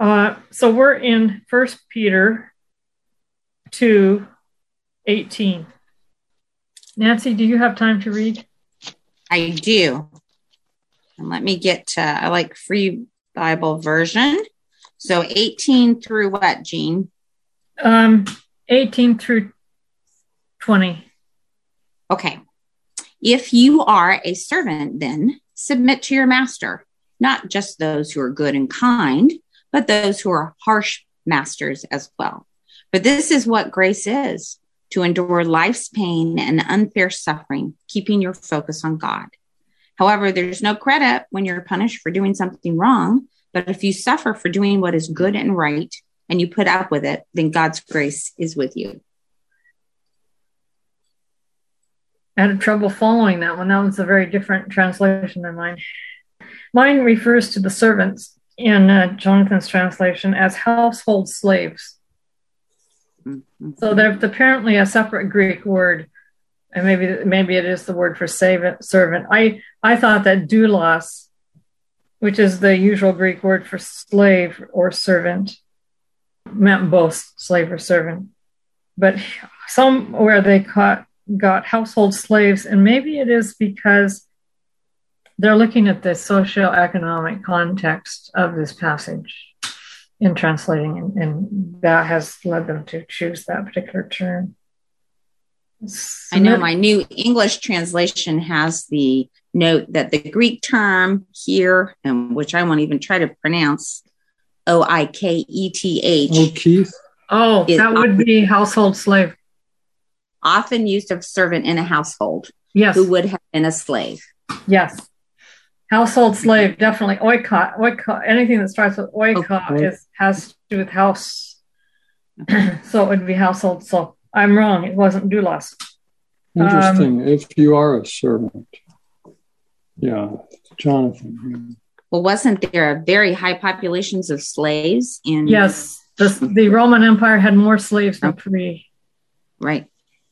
So we're in 1 Peter 2:18. Nancy, do you have time to read? I do. And let me get to, I like Free Bible Version. So 18 through what, Jean? 18 through 20. Okay. If you are a servant, then submit to your master, not just those who are good and kind, but those who are harsh masters as well. For this is what grace is, to endure life's pain and unfair suffering, keeping your focus on God. However, there's no credit when you're punished for doing something wrong, but if you suffer for doing what is good and right, and you put up with it, then God's grace is with you. I had trouble following that one. That was a very different translation than mine. Mine refers to the servants in Jonathan's translation as household slaves. Mm-hmm. So there's apparently a separate Greek word, and maybe it is the word for servant. I thought that doulos, which is the usual Greek word for slave or servant, meant both slave or servant. But somewhere they got household slaves, and maybe it is because they're looking at the socioeconomic context of this passage in translating, and that has led them to choose that particular term. I know my New English translation has the note that the Greek term here, which I won't even try to pronounce, Oiketh. O'Keefe. Oh, that would be household slave. Often used of servant in a household. Yes. Who would have been a slave. Yes. Household slave, definitely. Oikos, anything that starts with oikos has to do with house. So it would be household. So I'm wrong. It wasn't doulos. Interesting. If you are a servant. Yeah, Jonathan. Well, wasn't there very high populations of slaves in? Yes, the Roman Empire had more slaves than free. Right.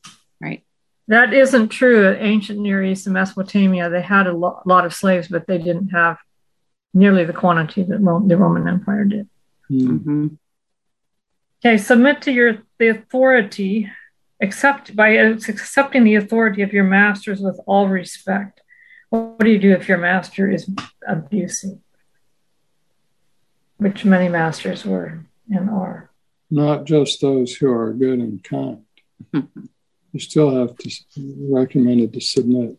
That isn't true at ancient Near East and Mesopotamia. They had a lot of slaves, but they didn't have nearly the quantity that the Roman Empire did. Mm-hmm. Okay, submit to the authority, accepting the authority of your masters with all respect. What do you do if your master is abusive? Which many masters were and are. Not just those who are good and kind. You still have to recommend to submit.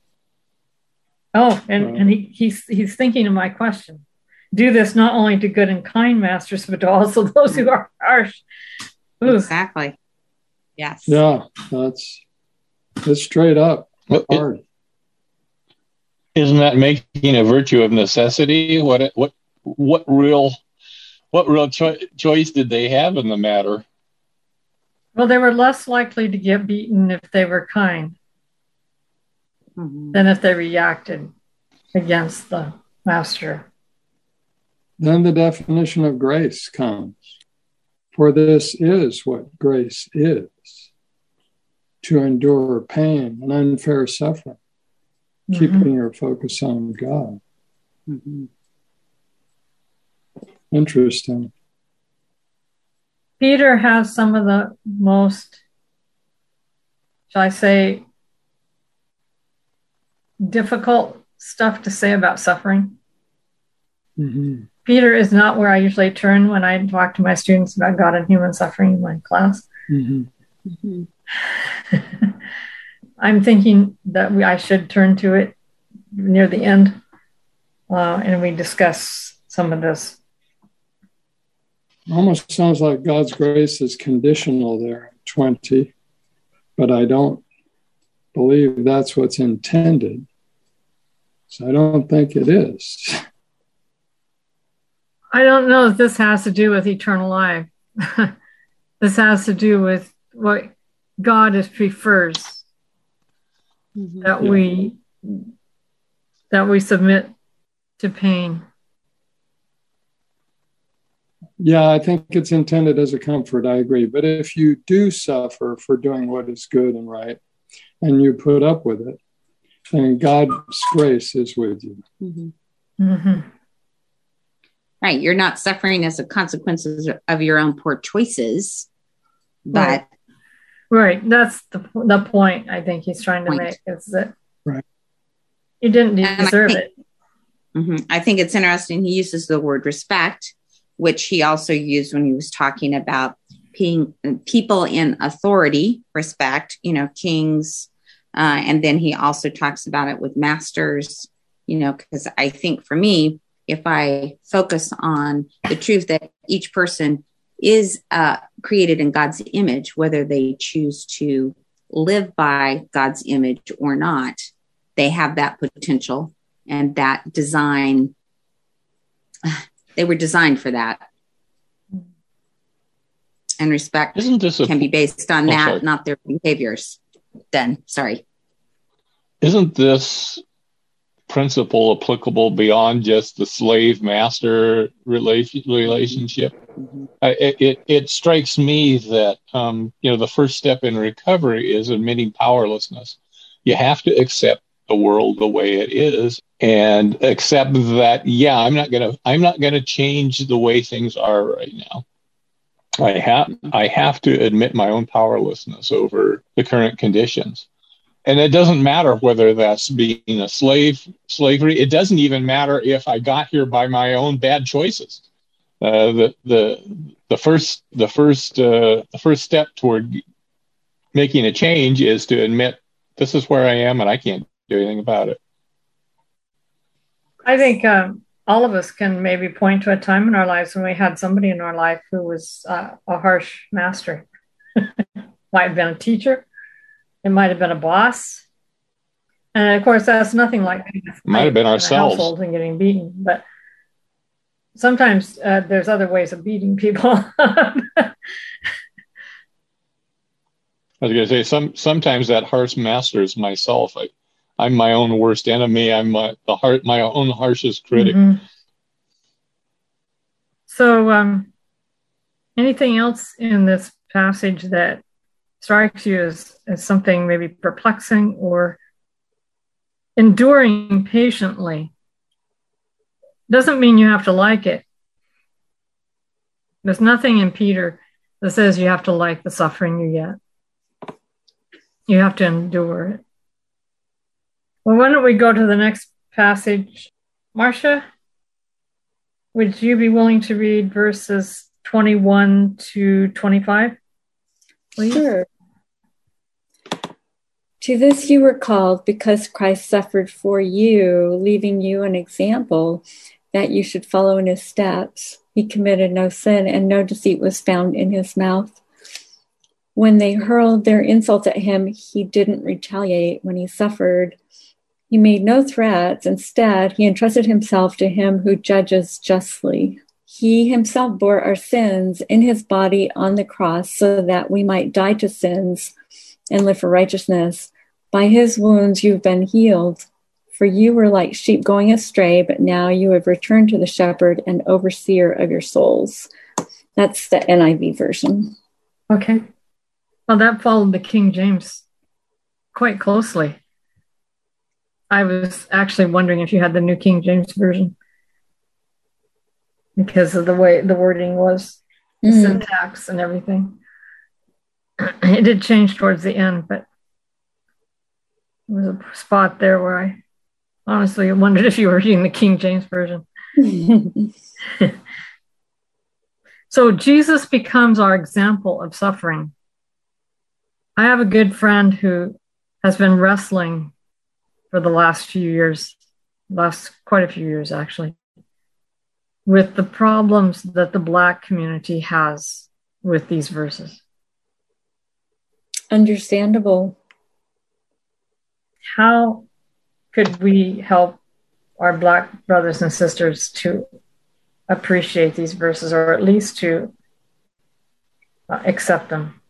Oh, and he's thinking of my question. Do this not only to good and kind masters, but to also those who are harsh. Ooh. Exactly. Yes. Yeah, that's straight up hard. Isn't that making a virtue of necessity? What real choice did they have in the matter? Well, they were less likely to get beaten if they were kind than if they reacted against the master. Then the definition of grace comes. For this is what grace is, to endure pain and unfair suffering, keeping your focus on God. Mm-hmm. Interesting. Peter has some of the most, shall I say, difficult stuff to say about suffering. Mm-hmm. Peter is not where I usually turn when I talk to my students about God and human suffering in my class. Mm-hmm. Mm-hmm. I'm thinking that I should turn to it near the end, and we discuss some of this. Almost sounds like God's grace is conditional there, 20, but I don't believe that's what's intended. So I don't think it is. I don't know if this has to do with eternal life. This has to do with what God prefers, that we submit to pain. Yeah, I think it's intended as a comfort. I agree. But if you do suffer for doing what is good and right, and you put up with it, then God's grace is with you. Mm-hmm. Mm-hmm. Right. You're not suffering as a consequence of your own poor choices, but. Right. That's the point I think he's trying to make, is that you didn't deserve it. I think it's interesting. He uses the word respect, which he also used when he was talking about people in authority, respect, kings. And then he also talks about it with masters, because I think for me, if I focus on the truth that each person is created in God's image, whether they choose to live by God's image or not, they have that potential and that design. They were designed for that. And respect can be based on that, not their behaviors. Then, sorry. Isn't this principle applicable beyond just the slave-master relationship? It strikes me that the first step in recovery is admitting powerlessness. You have to accept the world the way it is and accept that, I'm not gonna change the way things are right now. I have to admit my own powerlessness over the current conditions. And it doesn't matter whether that's being a slavery. It doesn't even matter if I got here by my own bad choices. The first step toward making a change is to admit this is where I am and I can't do anything about it. I think all of us can maybe point to a time in our lives when we had somebody in our life who was a harsh master. Might have been a teacher. It might have been a boss. And of course, that's nothing like might have been ourselves household and getting beaten. But sometimes there's other ways of beating people. I was going to say, sometimes that harsh master is myself. I'm my own worst enemy. I'm my own harshest critic. Mm-hmm. So anything else in this passage that strikes you as something maybe perplexing or enduring patiently? Doesn't mean you have to like it. There's nothing in Peter that says you have to like the suffering you get. You have to endure it. Well, why don't we go to the next passage? Marcia, would you be willing to read verses 21 to 25? Please? Sure. To this you were called because Christ suffered for you, leaving you an example that you should follow in his steps. He committed no sin, and no deceit was found in his mouth. When they hurled their insults at him, he didn't retaliate. When he suffered, he made no threats. Instead, he entrusted himself to him who judges justly. He himself bore our sins in his body on the cross so that we might die to sins and live for righteousness. By his wounds you've been healed. For you were like sheep going astray, but now you have returned to the shepherd and overseer of your souls. That's the NIV version. Okay. Well, that followed the King James quite closely. I was actually wondering if you had the New King James Version because of the way the wording was, the syntax and everything. It did change towards the end, but there was a spot there where I honestly wondered if you were reading the King James Version. So Jesus becomes our example of suffering. I have a good friend who has been wrestling for the last quite a few years actually, with the problems that the Black community has with these verses. Understandable. How could we help our Black brothers and sisters to appreciate these verses, or at least to accept them?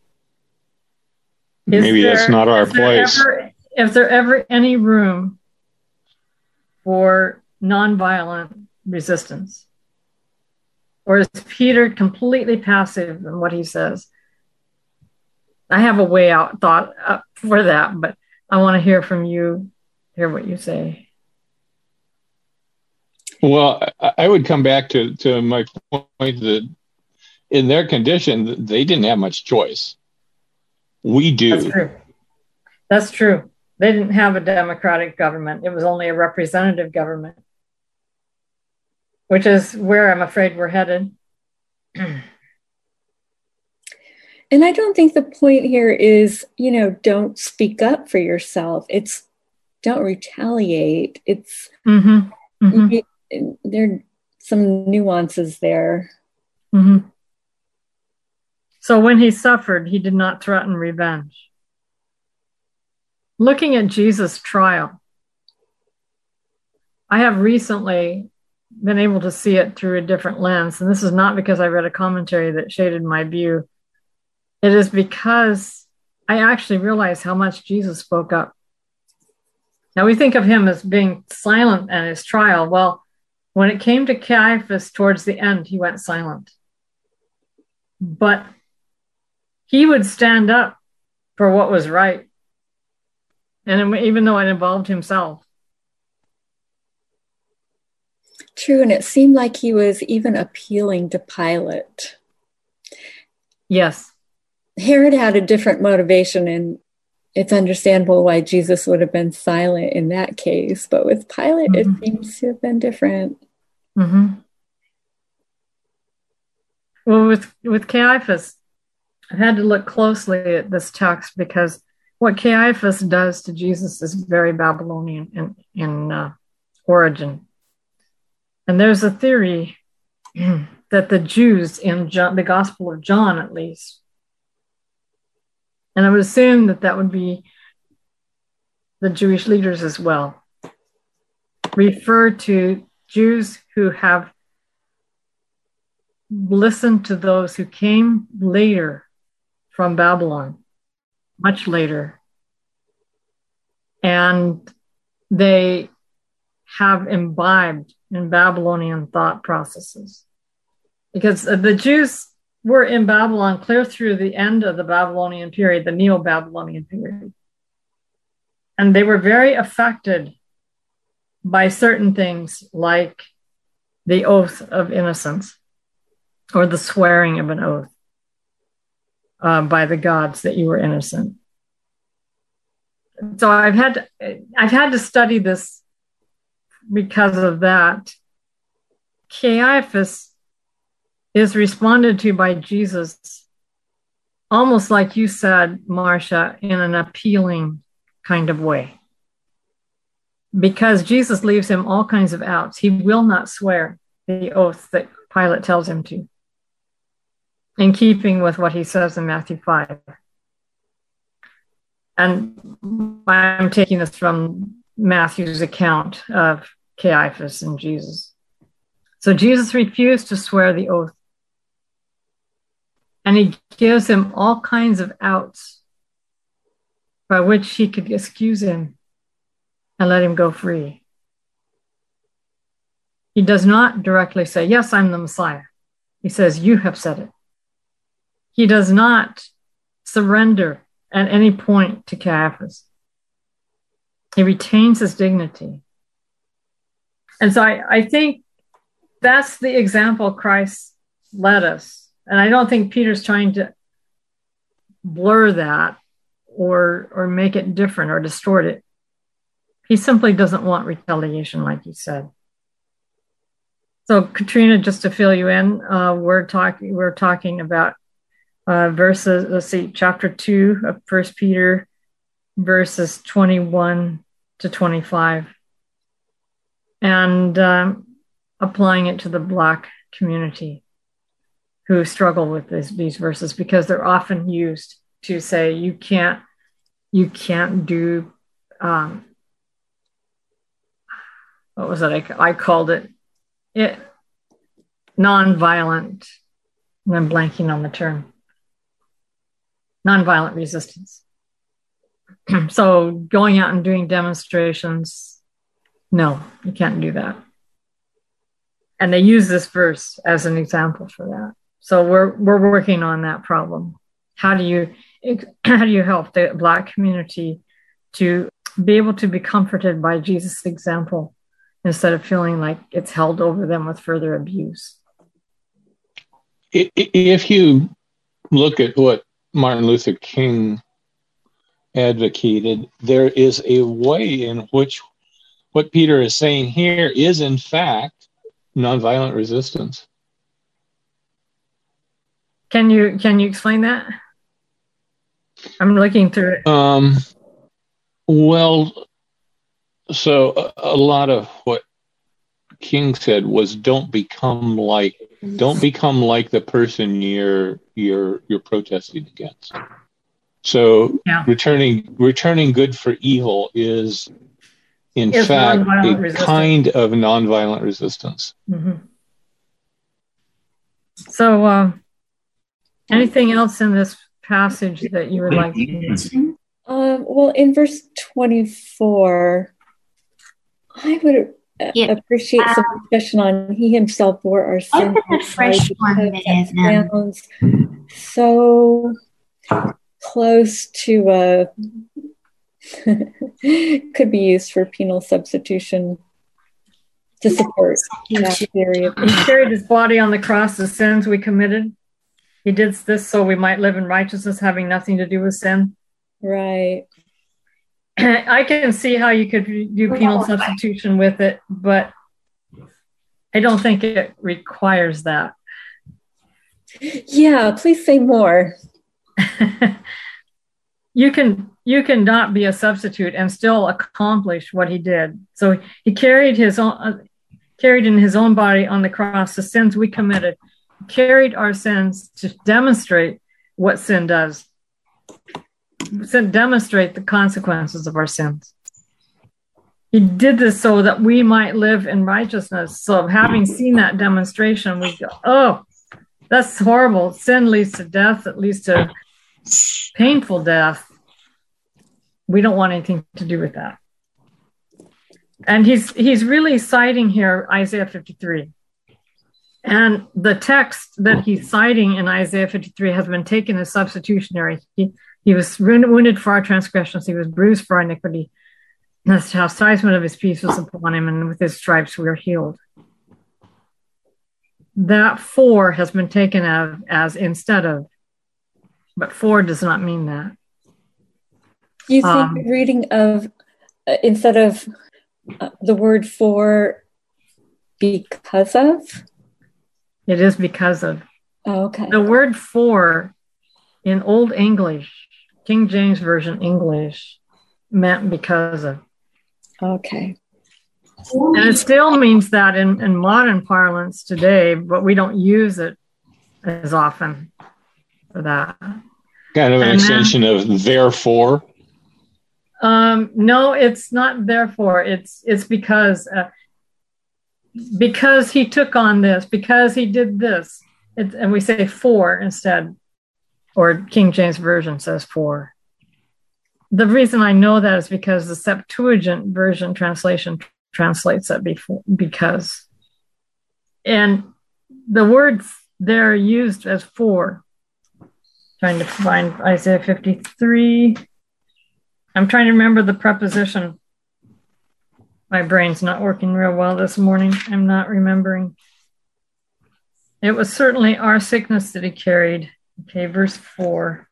Maybe that's not our place. Is there ever any room for nonviolent resistance? Or is Peter completely passive in what he says? I have a way out thought for that, but I want to hear from you, hear what you say. Well, I would come back to my point that in their condition, they didn't have much choice. We do. That's true. That's true. They didn't have a democratic government. It was only a representative government, which is where I'm afraid we're headed. And I don't think the point here is, don't speak up for yourself. It's don't retaliate. It's there are some nuances there. Mm-hmm. So when he suffered, he did not threaten revenge. Looking at Jesus' trial, I have recently been able to see it through a different lens. And this is not because I read a commentary that shaded my view. It is because I actually realized how much Jesus spoke up. Now, we think of him as being silent at his trial. Well, when it came to Caiaphas towards the end, he went silent. But he would stand up for what was right. And even though it involved himself. True, and it seemed like he was even appealing to Pilate. Yes. Herod had a different motivation, and it's understandable why Jesus would have been silent in that case. But with Pilate, it seems to have been different. Mm-hmm. Well, with Caiaphas, I've had to look closely at this text because what Caiaphas does to Jesus is very Babylonian in origin. And there's a theory that the Jews in the Gospel of John, at least, and I would assume that would be the Jewish leaders as well, refer to Jews who have listened to those who came later from Babylon, much later, and they have imbibed in Babylonian thought processes. Because the Jews were in Babylon clear through the end of the Babylonian period, the Neo-Babylonian period. And they were very affected by certain things like the oath of innocence or the swearing of an oath by the gods that you were innocent. So I've had to study this because of that. Caiaphas is responded to by Jesus almost like you said, Marcia, in an appealing kind of way. Because Jesus leaves him all kinds of outs. He will not swear the oath that Pilate tells him to, in keeping with what he says in Matthew 5. And I'm taking this from Matthew's account of Caiaphas and Jesus. So Jesus refused to swear the oath. And he gives him all kinds of outs by which he could excuse him and let him go free. He does not directly say, yes, I'm the Messiah. He says, you have said it. He does not surrender at any point to Caiaphas. He retains his dignity. And so I think that's the example Christ led us. And I don't think Peter's trying to blur that or make it different or distort it. He simply doesn't want retaliation, like you said. So, Katrina, just to fill you in, we're talking about verses. Let's see, chapter 2 of 1 Peter, verses 21 to 25, and applying it to the Black community who struggle with these verses because they're often used to say you can't do. What was it? I called it nonviolent, and I'm blanking on the term, nonviolent resistance. So going out and doing demonstrations, no, you can't do that. And they use this verse as an example for that. So we're working on that problem. How do you help the Black community to be able to be comforted by Jesus' example instead of feeling like it's held over them with further abuse. If you look at what Martin Luther King advocated, there is a way in which what Peter is saying here is, in fact, nonviolent resistance. Can you explain that? I'm looking through it. Well, so a lot of what King said was don't become like the person you're protesting against. So returning good for evil is in fact a kind of nonviolent resistance. Mm-hmm. So anything else in this passage that you would like to mention? Well, in verse 24, I would appreciate some discussion on he himself bore our sins. Sounds so close to could be used for penal substitution to support that theory. He carried his body on the cross, the sins we committed. He did this so we might live in righteousness, having nothing to do with sin. Right. I can see how you could do penal substitution with it, but I don't think it requires that. Yeah, please say more. You can not be a substitute and still accomplish what he did. So he carried in his own body on the cross the sins we committed, carried our sins to demonstrate what sin does. Demonstrate the consequences of our sins. He did this so that we might live in righteousness. So having seen that demonstration, we go, oh, that's horrible. Sin leads to death. It leads to painful death. We don't want anything to do with that. And he's really citing here Isaiah 53. And the text that he's citing in Isaiah 53 has been taken as substitutionary. He was wounded for our transgressions. He was bruised for our iniquity. And the chastisement of his peace was upon him, and with his stripes we are healed. That for has been taken as instead of, but for does not mean that. You think the reading of, instead of the word for, because of? It is because of. Oh, okay. The word for in Old English, King James Version English, meant because of. Okay. And it still means that in modern parlance today, but we don't use it as often for that. Kind of an extension of therefore. No, it's not therefore. It's because he took on this, because he did this. And we say for instead, or King James Version says for. The reason I know that is because the Septuagint version translation translates that because. And the words there are used as for. Trying to find Isaiah 53. I'm trying to remember the preposition. My brain's not working real well this morning. I'm not remembering. It was certainly our sickness that he carried. Okay, verse 4.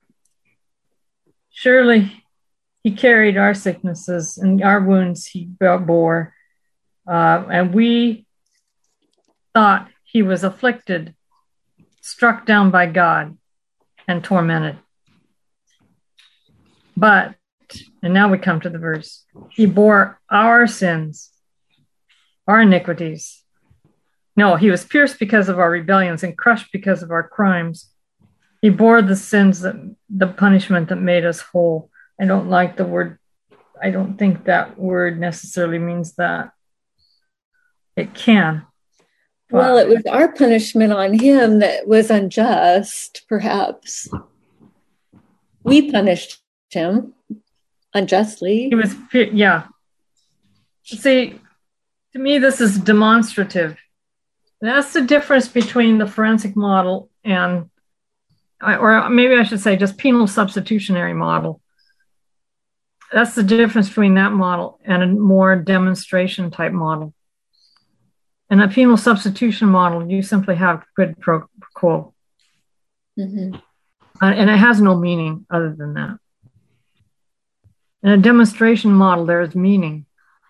Surely he carried our sicknesses and our wounds he bore. And we thought he was afflicted, struck down by God, and tormented. But, and now we come to the verse, he bore our sins, our iniquities. No, he was pierced because of our rebellions and crushed because of our crimes. He bore the sins, the punishment that made us whole. I don't like the word. I don't think that word necessarily means that. It can. Well, it was our punishment on him that was unjust, perhaps. We punished him unjustly. He was, yeah. See, to me, this is demonstrative. That's the difference between the forensic model and, or maybe I should say just penal substitutionary model. That's the difference between that model and a more demonstration type model. In a penal substitution model, you simply have quid pro quo. Mm-hmm. And it has no meaning other than that. In a demonstration model, there is meaning.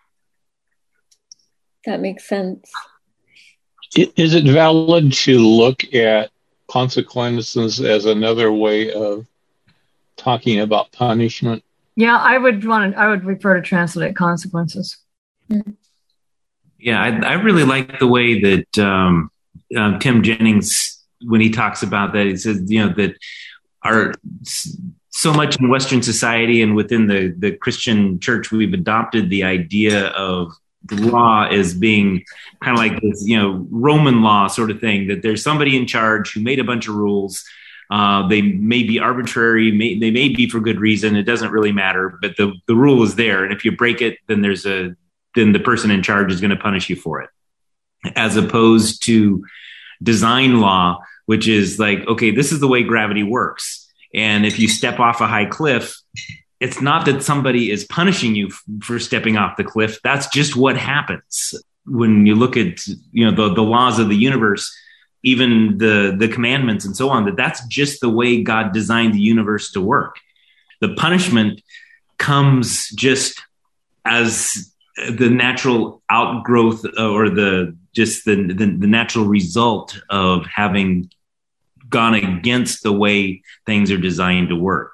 That makes sense. Is it valid to look at consequences as another way of talking about punishment? Yeah, I would refer to translate consequences. Mm-hmm. Yeah, I really like the way that Tim Jennings, when he talks about that, he says, that our so much in Western society and within the Christian church, we've adopted the idea of the law as being kind of like this, Roman law sort of thing, that there's somebody in charge who made a bunch of rules. They may be arbitrary, they may be for good reason. It doesn't really matter, but the rule is there. And if you break it, then then the person in charge is going to punish you for it. As opposed to design law, which is like, okay, this is the way gravity works. And if you step off a high cliff, it's not that somebody is punishing you for stepping off the cliff. That's just what happens. When you look at, the laws of the universe, even the commandments and so on, that's just the way God designed the universe to work. The punishment comes just as the natural outgrowth or the natural result of having gone against the way things are designed to work.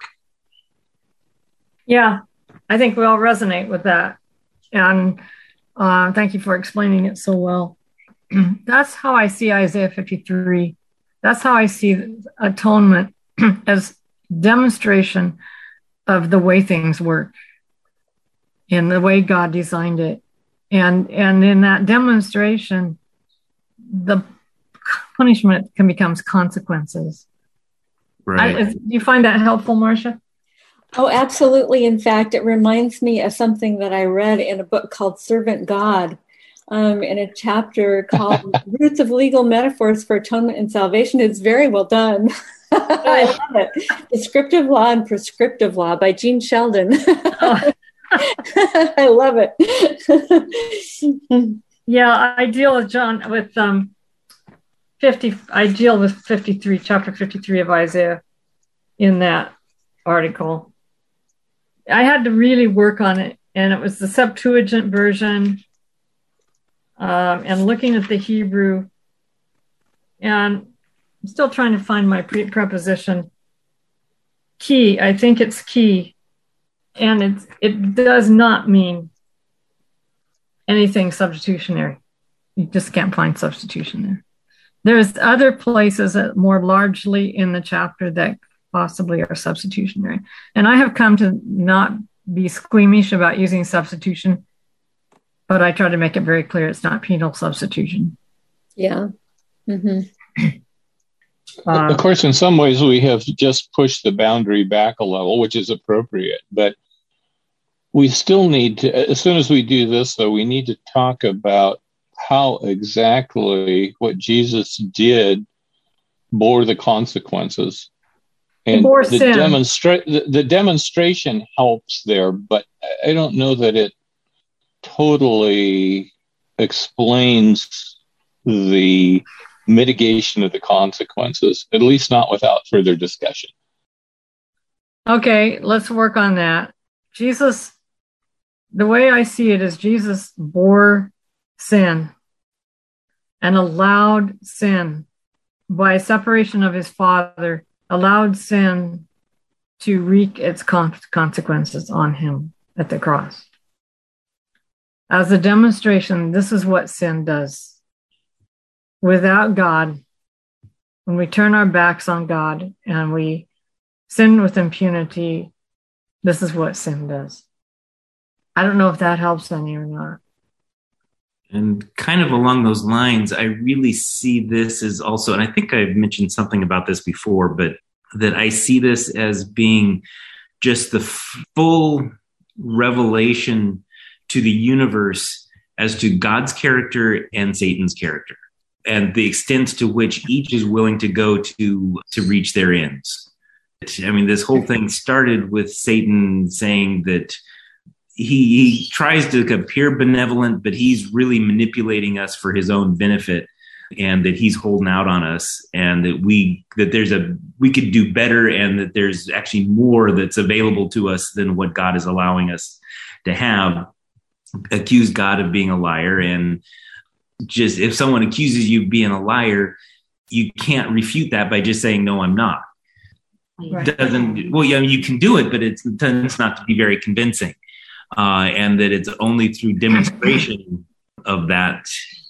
Yeah, I think we all resonate with that. And thank you for explaining it so well. That's how I see Isaiah 53. That's how I see atonement as demonstration of the way things work and the way God designed it. And in that demonstration, the punishment becomes consequences. Right. Do you find that helpful, Marcia? Oh, absolutely. In fact, it reminds me of something that I read in a book called Servant God, in a chapter called Roots of Legal Metaphors for Atonement and Salvation. It's very well done. I love it. Descriptive Law and Prescriptive Law by Gene Sheldon. Oh. I love it. Yeah, I deal with chapter 53 of Isaiah in that article. I had to really work on it, and it was the Septuagint version, and looking at the Hebrew, and I'm still trying to find my preposition. Key, I think it's key. And it does not mean anything substitutionary. You just can't find substitution there. There's other places that more largely in the chapter that possibly are substitutionary. And I have come to not be squeamish about using substitution, but I try to make it very clear it's not penal substitution. Yeah. Mm-hmm. Of course, in some ways, we have just pushed the boundary back a level, which is appropriate. But we still need to, as soon as we do this, though, we need to talk about how exactly what Jesus did bore the consequences. And the demonstration helps there, but I don't know that it totally explains the mitigation of the consequences, at least not without further discussion. Okay, let's work on that. Jesus, the way I see it is Jesus bore sin and allowed sin by separation of his Father, allowed sin to wreak its consequences on him at the cross. As a demonstration, this is what sin does. Without God, when we turn our backs on God and we sin with impunity, this is what sin does. I don't know if that helps any or not. And kind of along those lines, I really see this as also, and I think I've mentioned something about this before, but that I see this as being just the full revelation to the universe as to God's character and Satan's character, and the extent to which each is willing to go to reach their ends. I mean, this whole thing started with Satan saying that he tries to appear benevolent, but he's really manipulating us for his own benefit, and that he's holding out on us, and that we could do better, and that there's actually more that's available to us than what God is allowing us to have. Accuse God of being a liar, and just if someone accuses you of being a liar, you can't refute that by just saying, no, I'm not. Right. You can do it, but it tends not to be very convincing. And that it's only through demonstration of that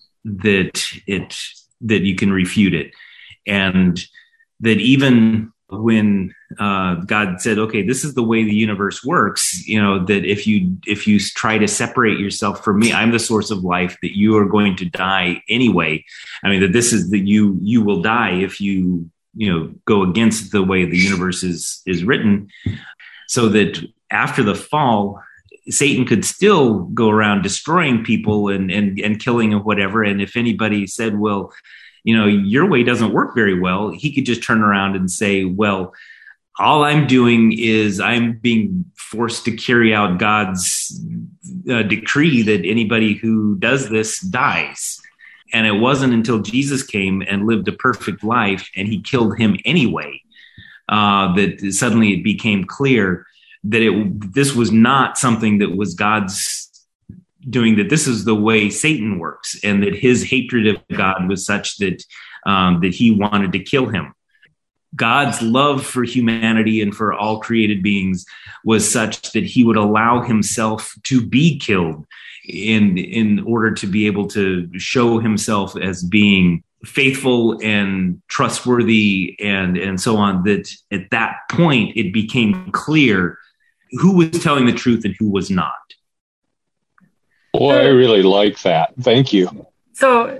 you can refute it. And that even when God said, okay, this is the way the universe works, that if you try to separate yourself from me, I'm the source of life, that you are going to die anyway. I mean, that you will die if you go against the way the universe is written. So that after the fall, Satan could still go around destroying people and killing and whatever. And if anybody said, well, your way doesn't work very well, he could just turn around and say, well, all I'm doing is I'm being forced to carry out God's decree that anybody who does this dies. And it wasn't until Jesus came and lived a perfect life and he killed him anyway, that suddenly it became clear that this was not something that was God's doing, that this is the way Satan works, and that his hatred of God was such that he wanted to kill him. God's love for humanity and for all created beings was such that he would allow himself to be killed in order to be able to show himself as being faithful and trustworthy and so on, that at that point it became clear who was telling the truth and who was not. Boy, I really like that. Thank you. So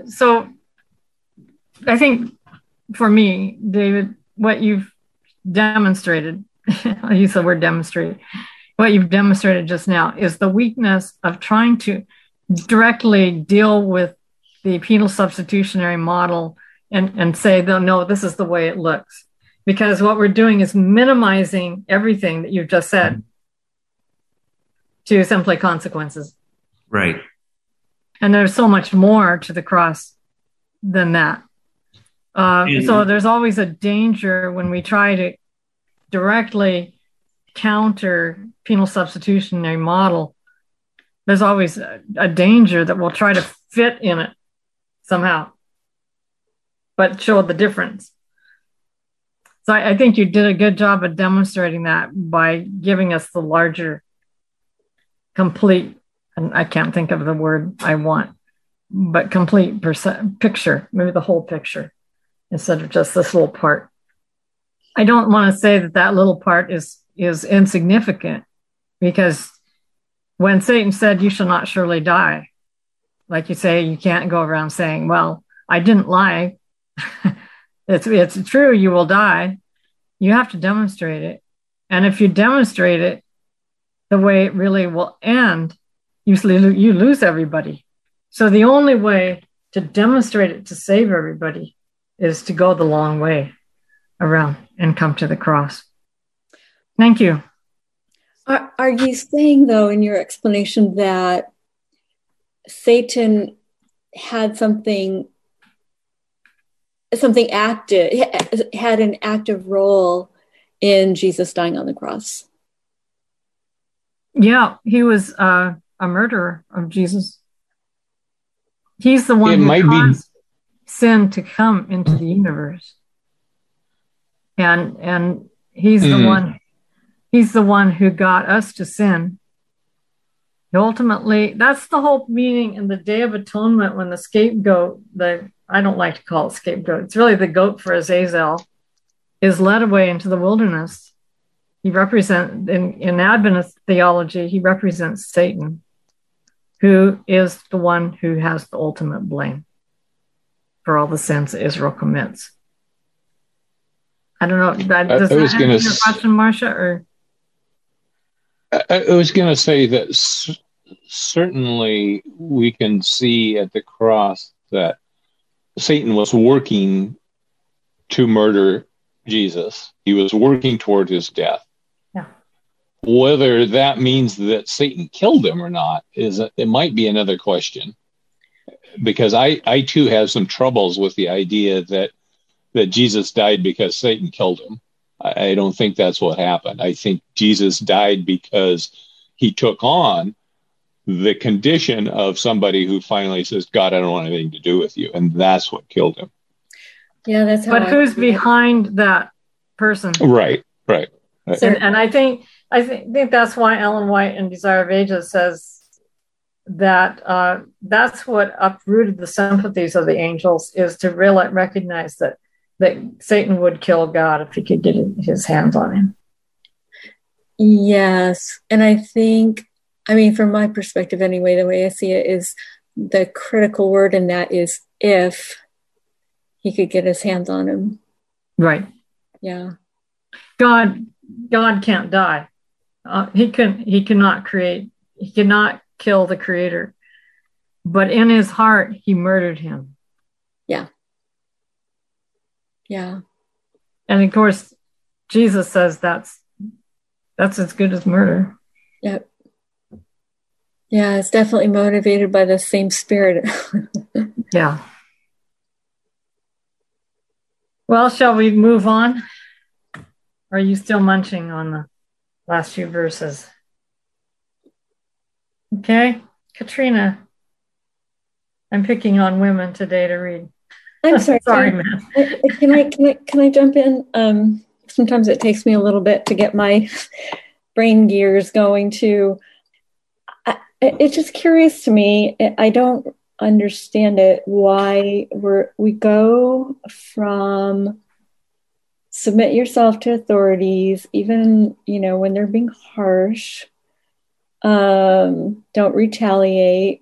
I think for me, David, what you've demonstrated, I use the word demonstrate, what you've demonstrated just now is the weakness of trying to directly deal with the penal substitutionary model and say, no, this is the way it looks. Because what we're doing is minimizing everything that you've just said to simply consequences. Right. And there's so much more to the cross than that. So there's always a danger when we try to directly counter penal substitutionary model. There's always a danger that we'll try to fit in it somehow, but show the difference. So I think you did a good job of demonstrating that by giving us the larger, complete, and I can't think of the word I want, but complete picture, maybe the whole picture, instead of just this little part. I don't want to say that little part is insignificant, because when Satan said, you shall not surely die, like you say, you can't go around saying, well, I didn't lie. It's true, you will die. You have to demonstrate it. And if you demonstrate it the way it really will end, you lose everybody. So the only way to demonstrate it to save everybody is to go the long way around and come to the cross. Thank you. Are you saying, though, in your explanation that Satan had something active, had an active role in Jesus dying on the cross? Yeah, he was a murderer of Jesus. He's the one who caused sin to come into the universe. And he's the one who got us to sin. Ultimately, that's the whole meaning in the Day of Atonement, when the scapegoat, I don't like to call it scapegoat, it's really the goat for Azazel, is led away into the wilderness. He represents, in Adventist theology, he represents Satan, who is the one who has the ultimate blame for all the sins that Israel commits. I don't know. Does that answer your question, Marcia? Or I was going to say that certainly we can see at the cross that Satan was working to murder Jesus. He was working toward his death. Yeah. Whether that means that Satan killed him or not it might be another question, because I too have some troubles with the idea that Jesus died because Satan killed him. I don't think that's what happened. I think Jesus died because he took on the condition of somebody who finally says, God, I don't want anything to do with you. And that's what killed him. Yeah, that's how. But who's behind that person? Right. And I think that's why Ellen White in Desire of Ages says that that's what uprooted the sympathies of the angels, is to recognize that Satan would kill God if he could get his hands on him. Yes. And I think, from my perspective anyway, the way I see it is the critical word in that is if he could get his hands on him. Right. Yeah. God can't die. He cannot kill the creator. But in his heart, he murdered him. Yeah. Yeah. And of course, Jesus says that's as good as murder. Yep. Yeah, it's definitely motivated by the same spirit. Yeah. Well, shall we move on? Or are you still munching on the last few verses? Okay. Katrina, I'm picking on women today to read. I'm sorry. Sorry, man. Can I jump in? Sometimes it takes me a little bit to get my brain gears going too. It's just curious to me. I don't understand it. Why we go from submit yourself to authorities, even when they're being harsh. Don't retaliate.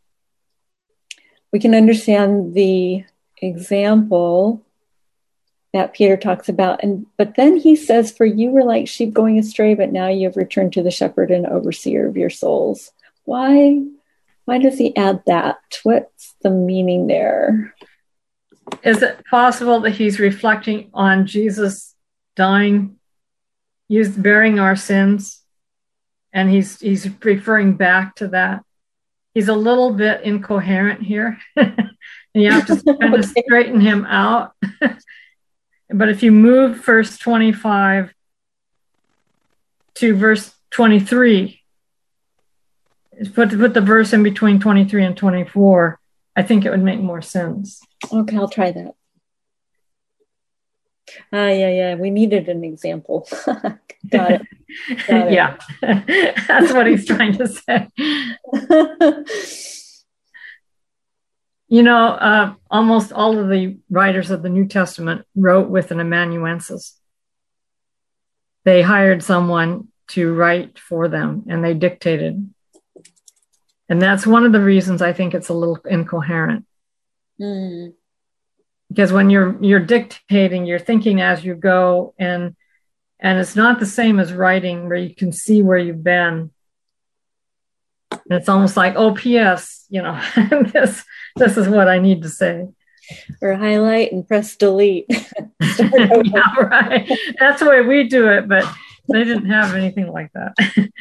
We can understand the example that Peter talks about, but then he says, "For you were like sheep going astray, but now you have returned to the shepherd and overseer of your souls." Why does he add that? What's the meaning there? Is it possible that he's reflecting on Jesus dying, bearing our sins, and he's referring back to that? He's a little bit incoherent here. And you have to kind of straighten him out. But if you move verse 25 to verse 23, put the verse in between 23 and 24, I think it would make more sense. Okay, I'll try that. Yeah. We needed an example. Got it. Yeah, that's what he's trying to say. Almost all of the writers of the New Testament wrote with an amanuensis. They hired someone to write for them, and they dictated. And that's one of the reasons I think it's a little incoherent. Mm. Because when you're dictating, you're thinking as you go, and it's not the same as writing where you can see where you've been. And it's almost like, oh, P.S., this is what I need to say. Or highlight and press delete. Yeah, right. That's the way we do it, but they didn't have anything like that.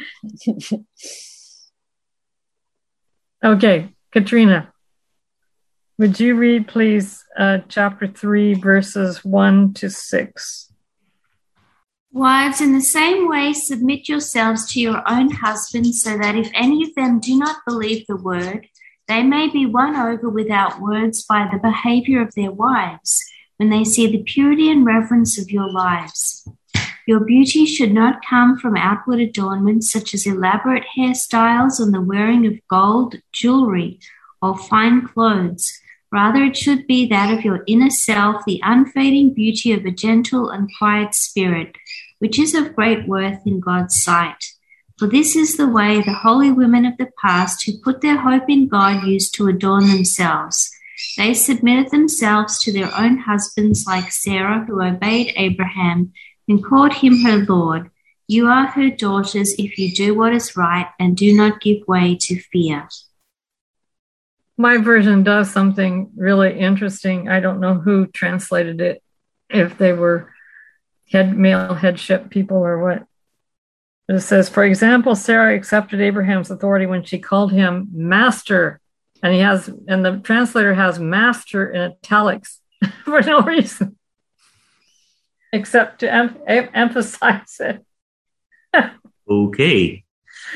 Okay, Katrina, would you read, please, chapter 3, verses 1 to 6? Wives, in the same way, submit yourselves to your own husbands, so that if any of them do not believe the word, they may be won over without words by the behavior of their wives, when they see the purity and reverence of your lives. Your beauty should not come from outward adornments such as elaborate hairstyles and the wearing of gold, jewelry, or fine clothes. Rather, it should be that of your inner self, the unfading beauty of a gentle and quiet spirit, which is of great worth in God's sight. For this is the way the holy women of the past who put their hope in God used to adorn themselves. They submitted themselves to their own husbands, like Sarah, who obeyed Abraham and called him her Lord. You are her daughters if you do what is right and do not give way to fear. My version does something really interesting. I don't know who translated it, if they were male headship people or what. It says, for example, Sarah accepted Abraham's authority when she called him master. And the translator has master in italics for no reason, except to emphasize it. Okay.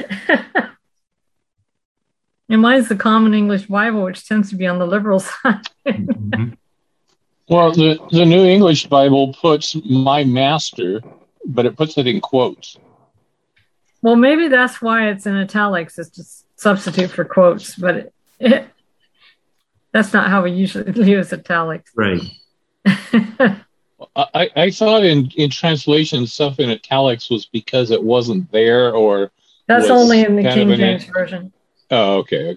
And mine's the Common English Bible, which tends to be on the liberal side. Mm-hmm. Well, the New English Bible puts my master, but it puts it in quotes. Well, maybe that's why it's in italics. It's just substitute for quotes, but that's not how we usually use italics. Right. I thought in translation stuff in italics was because it wasn't there, or that's only in the King James Version. Oh, okay.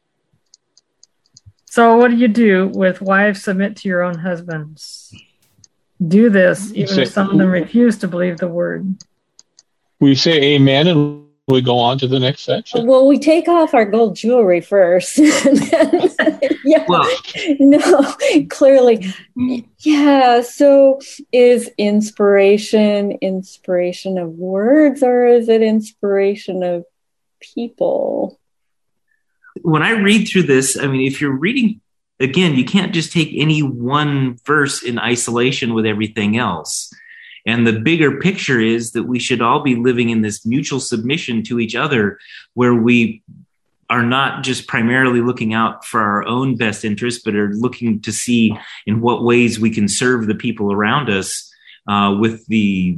So what do you do with wives submit to your own husbands? Do this, even if some of them refuse to believe the word. We say amen and we go on to the next section. Well, we take off our gold jewelry first. Yeah. Well, No, clearly. Yeah. So is inspiration of words, or is it inspiration of people? when I read through this, I mean, if you're reading, again, you can't just take any one verse in isolation with everything else. And the bigger picture is that we should all be living in this mutual submission to each other, where we are not just primarily looking out for our own best interests, but are looking to see in what ways we can serve the people around us with the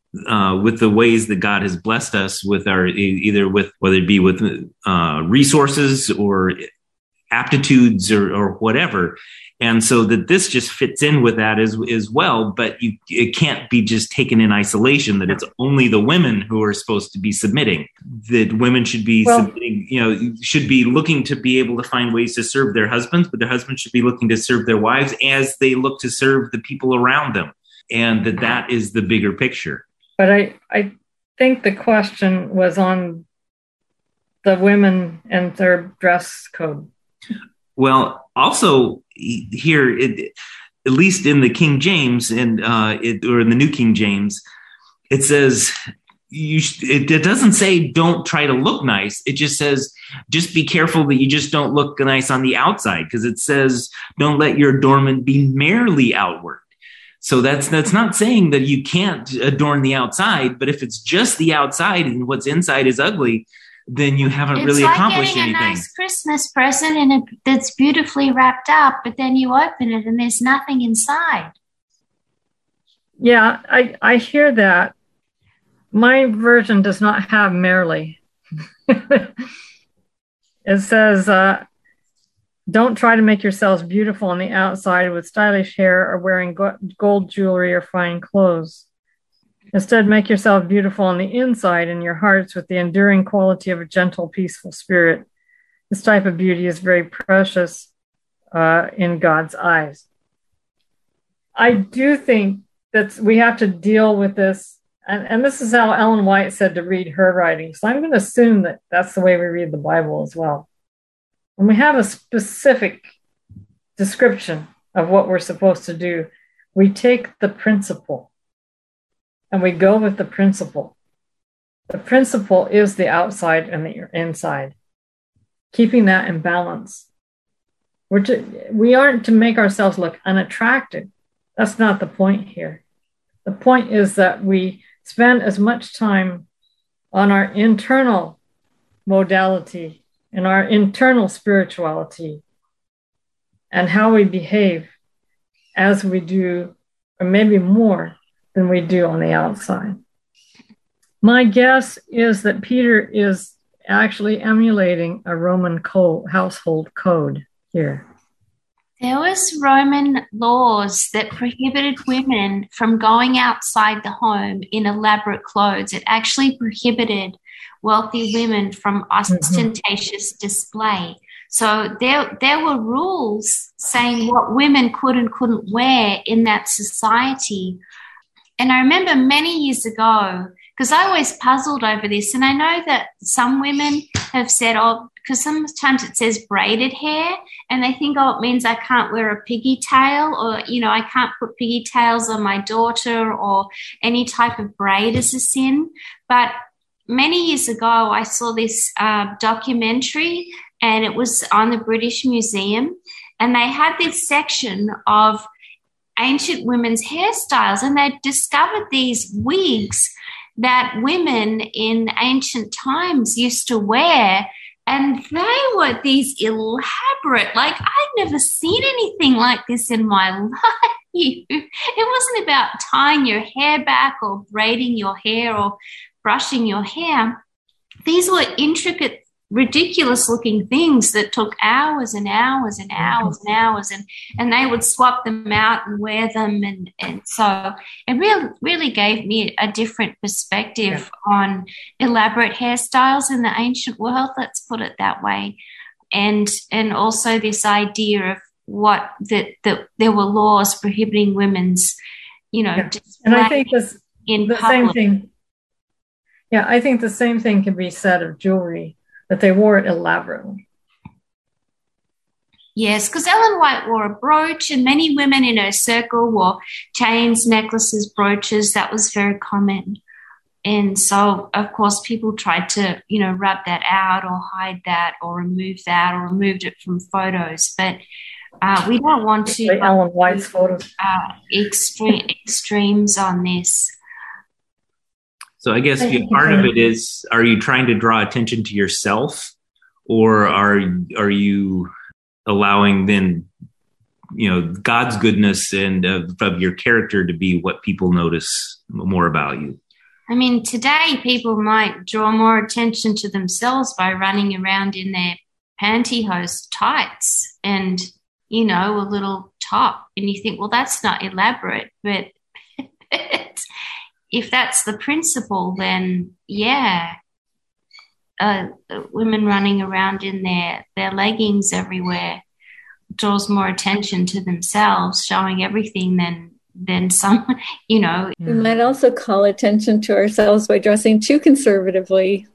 ways that God has blessed us with, our either with, whether it be with resources or aptitudes or whatever. And so that this just fits in with that as well, but it can't be just taken in isolation that it's only the women who are supposed to be submitting, that women should be submitting, should be looking to be able to find ways to serve their husbands, but their husbands should be looking to serve their wives as they look to serve the people around them. And that is the bigger picture. But I think the question was on the women and their dress code. Well, also here, at least in the King James or in the New King James, it says it doesn't say don't try to look nice. It just says just be careful that you just don't look nice on the outside, because it says don't let your adornment be merely outward. So that's not saying that you can't adorn the outside, but if it's just the outside and what's inside is ugly, then you haven't really accomplished anything. It's like getting a nice Christmas present and that's beautifully wrapped up, but then you open it and there's nothing inside. Yeah, I hear that. My version does not have merely. It says, don't try to make yourselves beautiful on the outside with stylish hair or wearing gold jewelry or fine clothes. Instead, make yourself beautiful on the inside in your hearts with the enduring quality of a gentle, peaceful spirit. This type of beauty is very precious in God's eyes. I do think that we have to deal with this, and this is how Ellen White said to read her writing. So I'm going to assume that that's the way we read the Bible as well. When we have a specific description of what we're supposed to do, we take the principle and we go with the principle. The principle is the outside and the inside, keeping that in balance. We aren't to make ourselves look unattractive. That's not the point here. The point is that we spend as much time on our internal modality and our internal spirituality and how we behave as we do, or maybe more than we do on the outside. My guess is that Peter is actually emulating a Roman household code here. There was Roman laws that prohibited women from going outside the home in elaborate clothes. It actually prohibited wealthy women from ostentatious display. So there were rules saying what women could and couldn't wear in that society. And I remember many years ago, because I always puzzled over this, and I know that some women have said, because sometimes it says braided hair, and they think, it means I can't wear a pigtail, or, I can't put pigtails on my daughter, or any type of braid is a sin. But many years ago, I saw this documentary, and it was on the British Museum, and they had this section of ancient women's hairstyles, and they discovered these wigs that women in ancient times used to wear, and they were these elaborate, like I'd never seen anything like this in my life. It wasn't about tying your hair back or braiding your hair or brushing your hair. These were intricate, ridiculous looking things that took hours and hours and hours and hours, and they would swap them out and wear them, and so it really gave me a different perspective on elaborate hairstyles in the ancient world, let's put it that way, and also this idea of what that there were laws prohibiting women's, and I think the same thing. Yeah, I think the same thing can be said of jewelry, that they wore it elaborately. Yes, because Ellen White wore a brooch, and many women in her circle wore chains, necklaces, brooches. That was very common. And so, of course, people tried to, rub that out or hide that or remove that or removed it from photos. But we don't want to Ellen White's photos. Extremes on this. So I guess part of it is, are you trying to draw attention to yourself, or are you allowing then, God's goodness and of your character to be what people notice more about you? I mean, today people might draw more attention to themselves by running around in their pantyhose tights and, a little top. And you think, well, that's not elaborate, but if that's the principle, then women running around in their leggings everywhere draws more attention to themselves, showing everything than some, We might also call attention to ourselves by dressing too conservatively.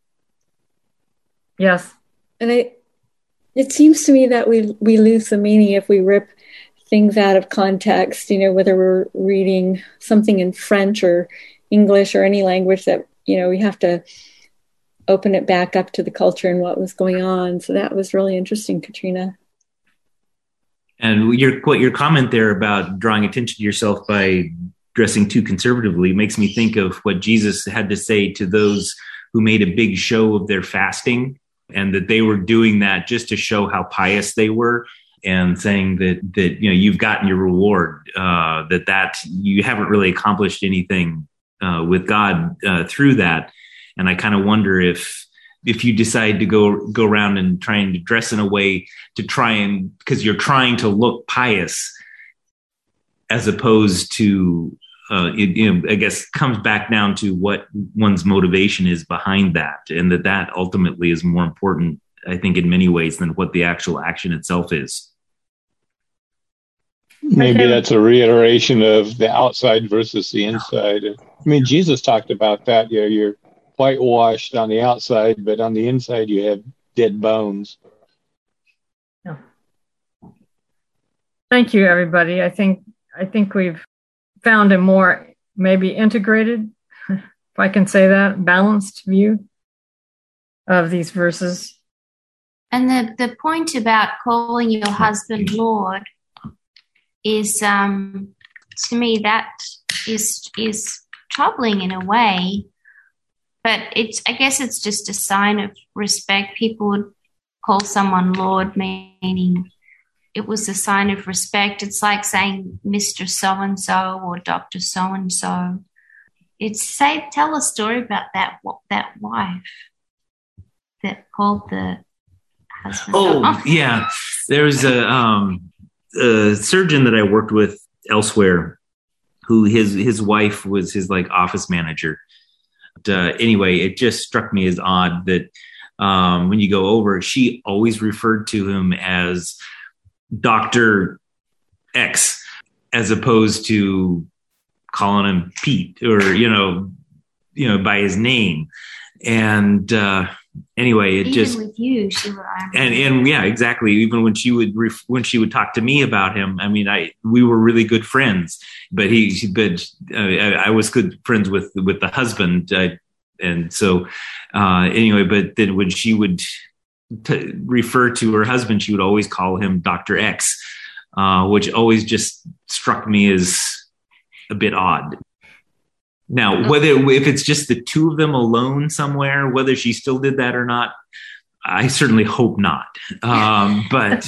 Yes. And it seems to me that we lose the meaning if we rip things out of context, whether we're reading something in French or English or any language that, we have to open it back up to the culture and what was going on. So that was really interesting, Katrina. And your comment there about drawing attention to yourself by dressing too conservatively makes me think of what Jesus had to say to those who made a big show of their fasting, and that they were doing that just to show how pious they were, and saying that you've gotten your reward, that you haven't really accomplished anything with God through that. And I kind of wonder if you decide to go around and trying to dress in a way to because you're trying to look pious, as opposed to I guess comes back down to what one's motivation is behind that, and that ultimately is more important, I think, in many ways than what the actual action itself is. Maybe that's a reiteration of the outside versus the inside. I mean, Jesus talked about that. You're whitewashed on the outside, but on the inside you have dead bones. Yeah. Thank you, everybody. I think we've found a more maybe integrated, if I can say that, balanced view of these verses. And the point about calling your husband Lord is, to me, that is troubling in a way, but I guess it's just a sign of respect. People would call someone Lord, meaning it was a sign of respect. It's like saying Mr. So-and-so or Dr. So-and-so. Tell a story about that wife that called the husband. Oh, yeah. There was a surgeon that I worked with elsewhere who his wife was his office manager. Anyway, it just struck me as odd that when you go over, she always referred to him as Dr. X, as opposed to calling him Pete or, by his name. And anyway, it even just with you, she would. And yeah, exactly. Even when she would talk to me about him, I mean, we were really good friends, but I was good friends with the husband. And so anyway, but then when she would refer to her husband, she would always call him Dr. X, which always just struck me as a bit odd. Now, if it's just the two of them alone somewhere, whether she still did that or not, I certainly hope not. But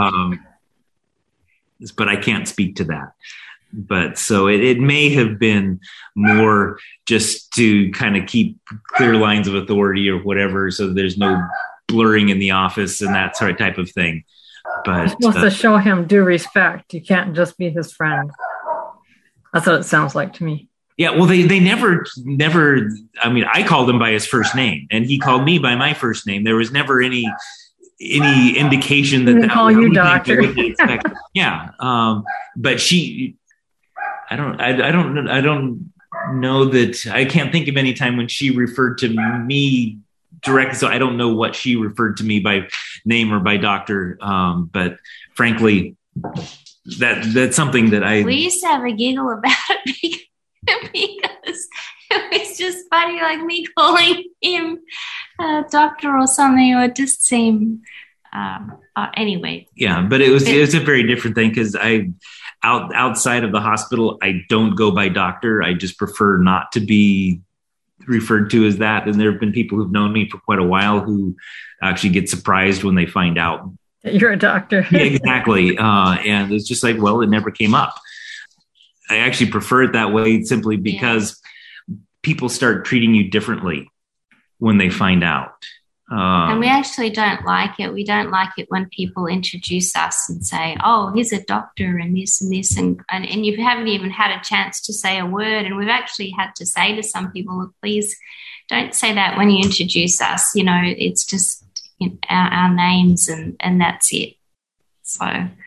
I can't speak to that. But so it may have been more just to kind of keep clear lines of authority or whatever, so there's no blurring in the office and that sort of type of thing. But you're supposed to show him due respect. You can't just be his friend. That's what it sounds like to me. Yeah, well, they never. I mean, I called him by his first name, and he called me by my first name. There was never any indication that call you doctor. Yeah, but she. I don't know that. I can't think of any time when she referred to me directly. So I don't know what she referred to me by name or by doctor. But frankly, that's something that we used to have a giggle about it because it was just funny, like me calling him a doctor or something. It would just seem anyway. Yeah, but it was a very different thing because outside of the hospital, I don't go by doctor. I just prefer not to be referred to as that. And there have been people who've known me for quite a while who actually get surprised when they find out you're a doctor. Yeah, exactly. And it's just like, well, it never came up. I actually prefer it that way simply because people start treating you differently when they find out. And we actually don't like it. We don't like it when people introduce us and say, oh, he's a doctor and this and this. And you haven't even had a chance to say a word. And we've actually had to say to some people, please don't say that when you introduce us. You know, it's just our names and that's it. So,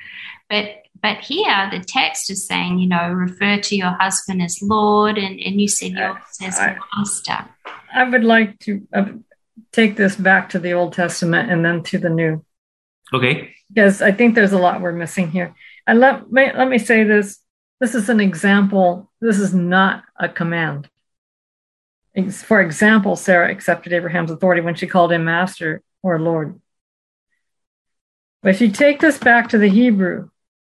but here the text is saying, you know, refer to your husband as Lord. And you said yours as Master. I would like to take this back to the Old Testament and then to the New. Okay. Because I think there's a lot we're missing here. And let me say this. This is an example. This is not a command. For example, Sarah accepted Abraham's authority when she called him Master or Lord. But if you take this back to the Hebrew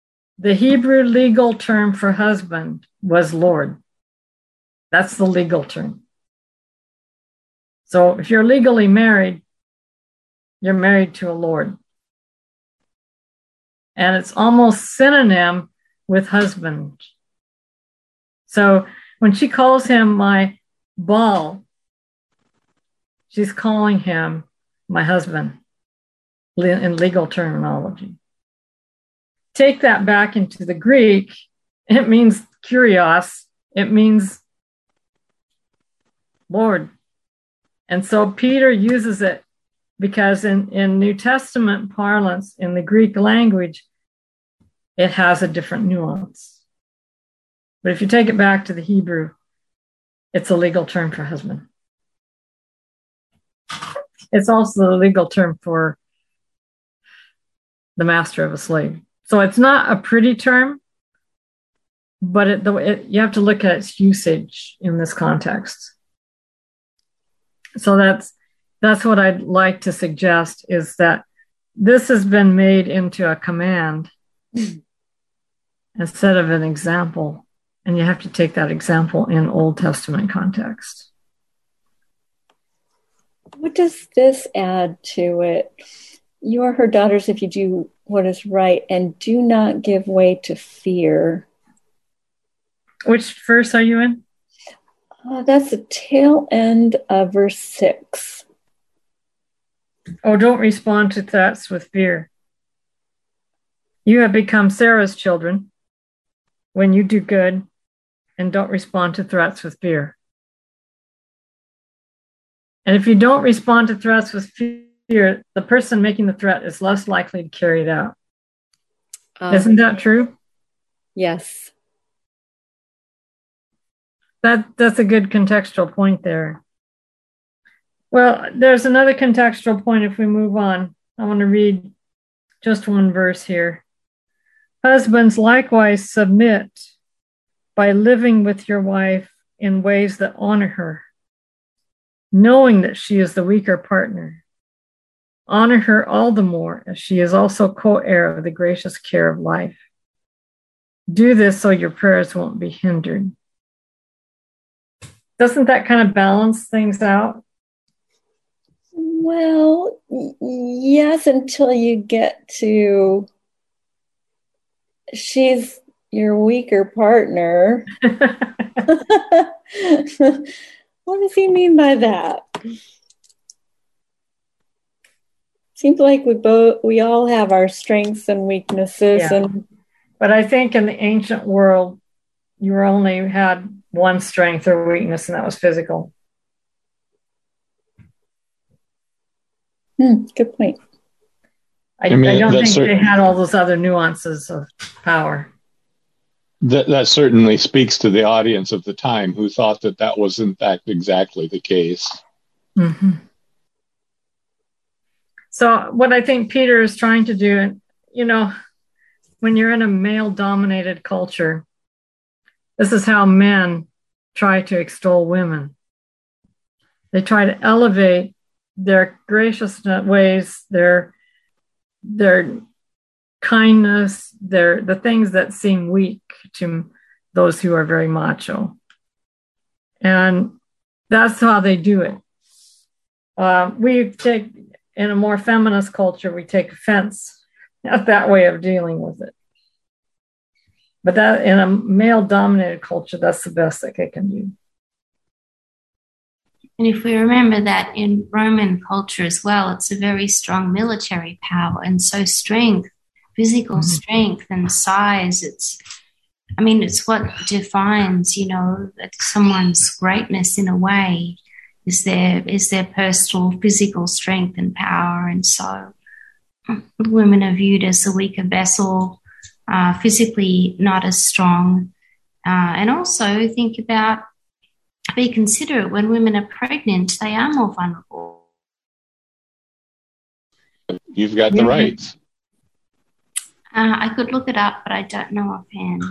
legal term for husband was Lord. That's the legal term. So if you're legally married, you're married to a Lord. And it's almost synonym with husband. So when she calls him my Baal, she's calling him my husband in legal terminology. Take that back into the Greek, it means kurios, it means Lord. And so Peter uses it because in New Testament parlance, in the Greek language, it has a different nuance. But if you take it back to the Hebrew, it's a legal term for husband. It's also a legal term for the master of a slave. So it's not a pretty term, but you have to look at its usage in this context. So that's what I'd like to suggest, is that this has been made into a command instead of an example. And you have to take that example in Old Testament context. What does this add to it? You are her daughters if you do what is right and do not give way to fear. Which verse are you in? That's the tail end of verse 6. Oh, don't respond to threats with fear. You have become Sarah's children when you do good and don't respond to threats with fear. And if you don't respond to threats with fear, the person making the threat is less likely to carry it out. Isn't that true? Yes. That's a good contextual point there. Well, there's another contextual point if we move on. I want to read just one verse here. Husbands, likewise submit by living with your wife in ways that honor her. knowing that she is the weaker partner. Honor her all the more, as she is also co-heir of the gracious care of life. Do this so your prayers won't be hindered. Doesn't that kind of balance things out? Well, yes, until you get to she's your weaker partner. What does he mean by that? Seems like we all have our strengths and weaknesses. Yeah. But I think in the ancient world, you only had one strength or weakness, and that was physical. Good point. I don't think they had all those other nuances of power. That certainly speaks to the audience of the time, who thought that was in fact exactly the case. Mm-hmm. So what I think Peter is trying to do, when you're in a male-dominated culture, this is how men try to extol women. They try to elevate their gracious ways, their kindness, the things that seem weak to those who are very macho. And that's how they do it. In a more feminist culture, we take offense at that way of dealing with it. But that in a male-dominated culture, that's the best that they can do. And if we remember that in Roman culture as well, it's a very strong military power. And so strength, physical strength and size, it's what defines, someone's greatness in a way is their personal physical strength and power. And so women are viewed as a weaker vessel, physically not as strong. And also be considerate when women are pregnant, they are more vulnerable. You've got the rights. I could look it up, but I don't know offhand.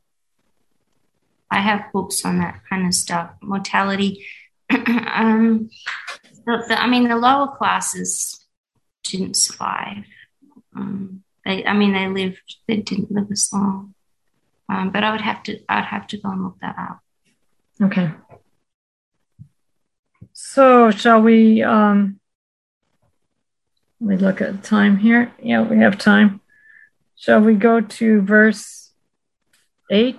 I have books on that kind of stuff. Mortality. The lower classes didn't survive. They didn't live as long. But I'd have to go and look that up. Okay. So shall we, let me look at time here. Yeah, we have time. Shall we go to verse 8?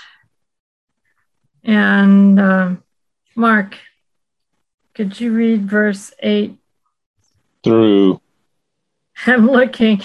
And Mark, could you read verse 8? Through. I'm looking.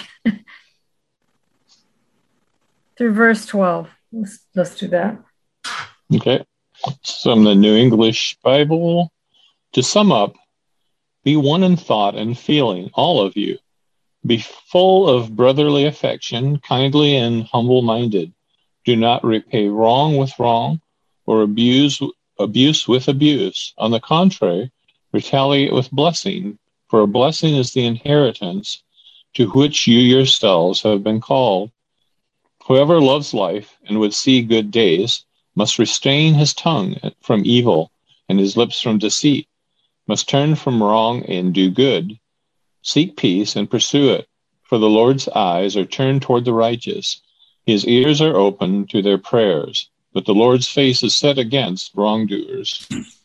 Through verse 12. Let's do that. Okay. From the New English Bible. To sum up, be one in thought and feeling, all of you. Be full of brotherly affection, kindly and humble-minded. Do not repay wrong with wrong or abuse with abuse. On the contrary, retaliate with blessing, for a blessing is the inheritance to which you yourselves have been called. Whoever loves life and would see good days must restrain his tongue from evil and his lips from deceit, must turn from wrong and do good. Seek peace and pursue it, for the Lord's eyes are turned toward the righteous. His ears are open to their prayers, but the Lord's face is set against wrongdoers.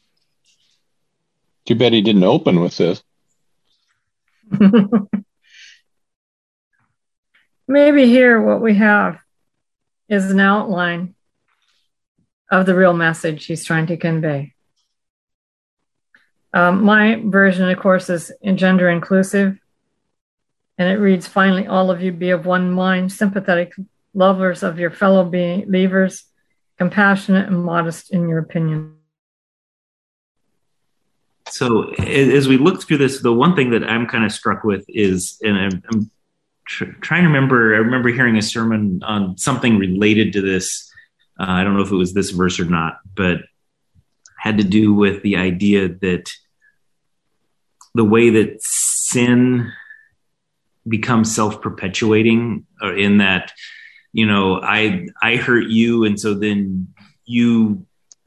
Too bad he didn't open with this. Maybe here what we have is an outline of the real message he's trying to convey. My version, of course, is gender inclusive, and it reads, finally, all of you be of one mind, sympathetic, lovers of your fellow believers, compassionate and modest in your opinion. So as we look through this, the one thing that I'm kind of struck with is, and I'm trying to remember, I remember hearing a sermon on something related to this. I don't know if it was this verse or not, but had to do with the idea that the way that sin becomes self-perpetuating, or in that, I hurt you, and so then you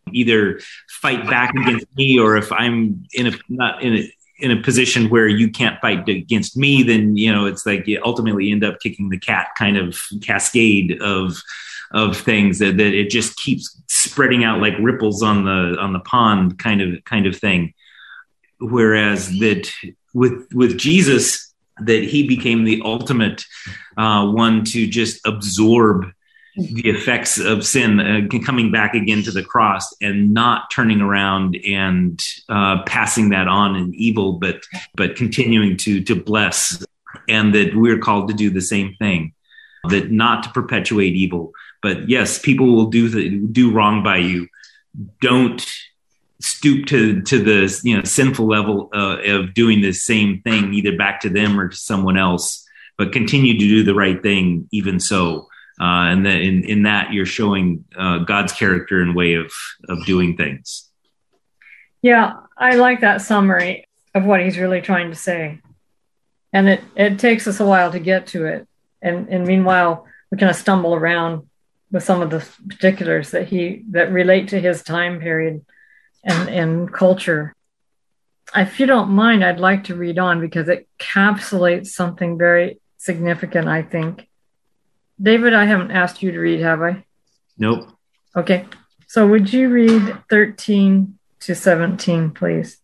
either fight back against me, or if I'm not in a position where you can't fight against me, then, it's like you ultimately end up kicking the cat kind of cascade of things that it just keeps spreading out like ripples on the pond kind of thing. Whereas that with Jesus, that he became the ultimate one to just absorb the effects of sin, coming back again to the cross and not turning around and passing that on in evil, but continuing to bless, and that we're called to do the same thing, that not to perpetuate evil. But yes, people will do wrong by you. Don't stoop to the sinful level of doing the same thing, either back to them or to someone else, but continue to do the right thing even so. And that in that you're showing God's character and way of doing things. Yeah, I like that summary of what he's really trying to say. And it takes us a while to get to it. And meanwhile, we kind of stumble around with some of the particulars that relate to his time period and culture. If you don't mind, I'd like to read on because it encapsulates something very significant, I think. David, I haven't asked you to read, have I? Nope. Okay. So would you read 13 to 17, please?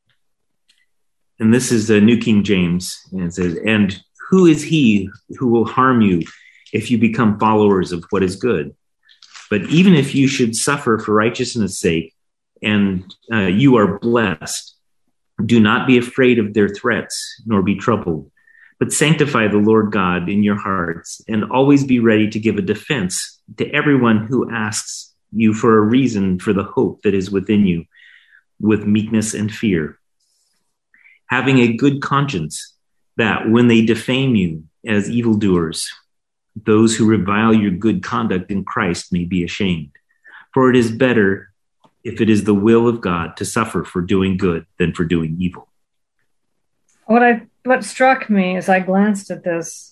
And this is the New King James. And it says, "And who is he who will harm you if you become followers of what is good? But even if you should suffer for righteousness' sake, and you are blessed, do not be afraid of their threats, nor be troubled. But sanctify the Lord God in your hearts, and always be ready to give a defense to everyone who asks you for a reason for the hope that is within you, with meekness and fear. Having a good conscience, that when they defame you as evildoers, those who revile your good conduct in Christ may be ashamed. For it is better, if it is the will of God, to suffer for doing good than for doing evil." What struck me as I glanced at this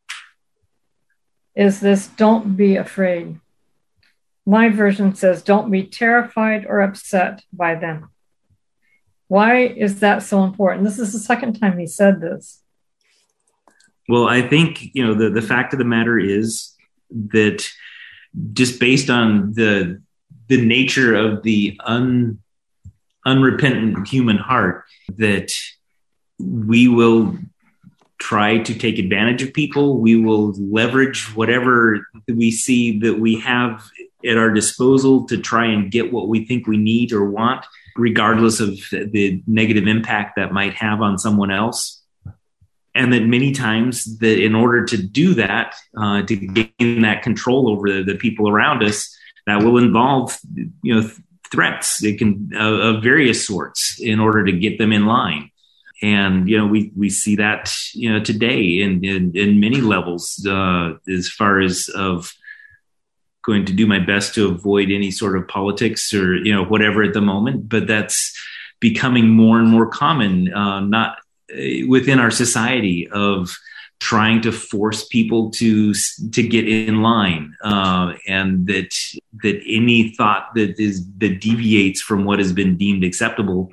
is this: don't be afraid. My version says, don't be terrified or upset by them. Why is that so important? This is the second time he said this. Well, I think, the fact of the matter is that just based on the nature of the unrepentant human heart, that we will try to take advantage of people. We will leverage whatever we see that we have at our disposal to try and get what we think we need or want, regardless of the negative impact that might have on someone else. And that many times that in order to do that, to gain that control over the people around us, that will involve, threats. It can of various sorts in order to get them in line. And, we see that, today in many levels, as far as of going to do my best to avoid any sort of politics or, whatever at the moment. But that's becoming more and more common, not within our society, of trying to force people to get in line, and that any thought that deviates from what has been deemed acceptable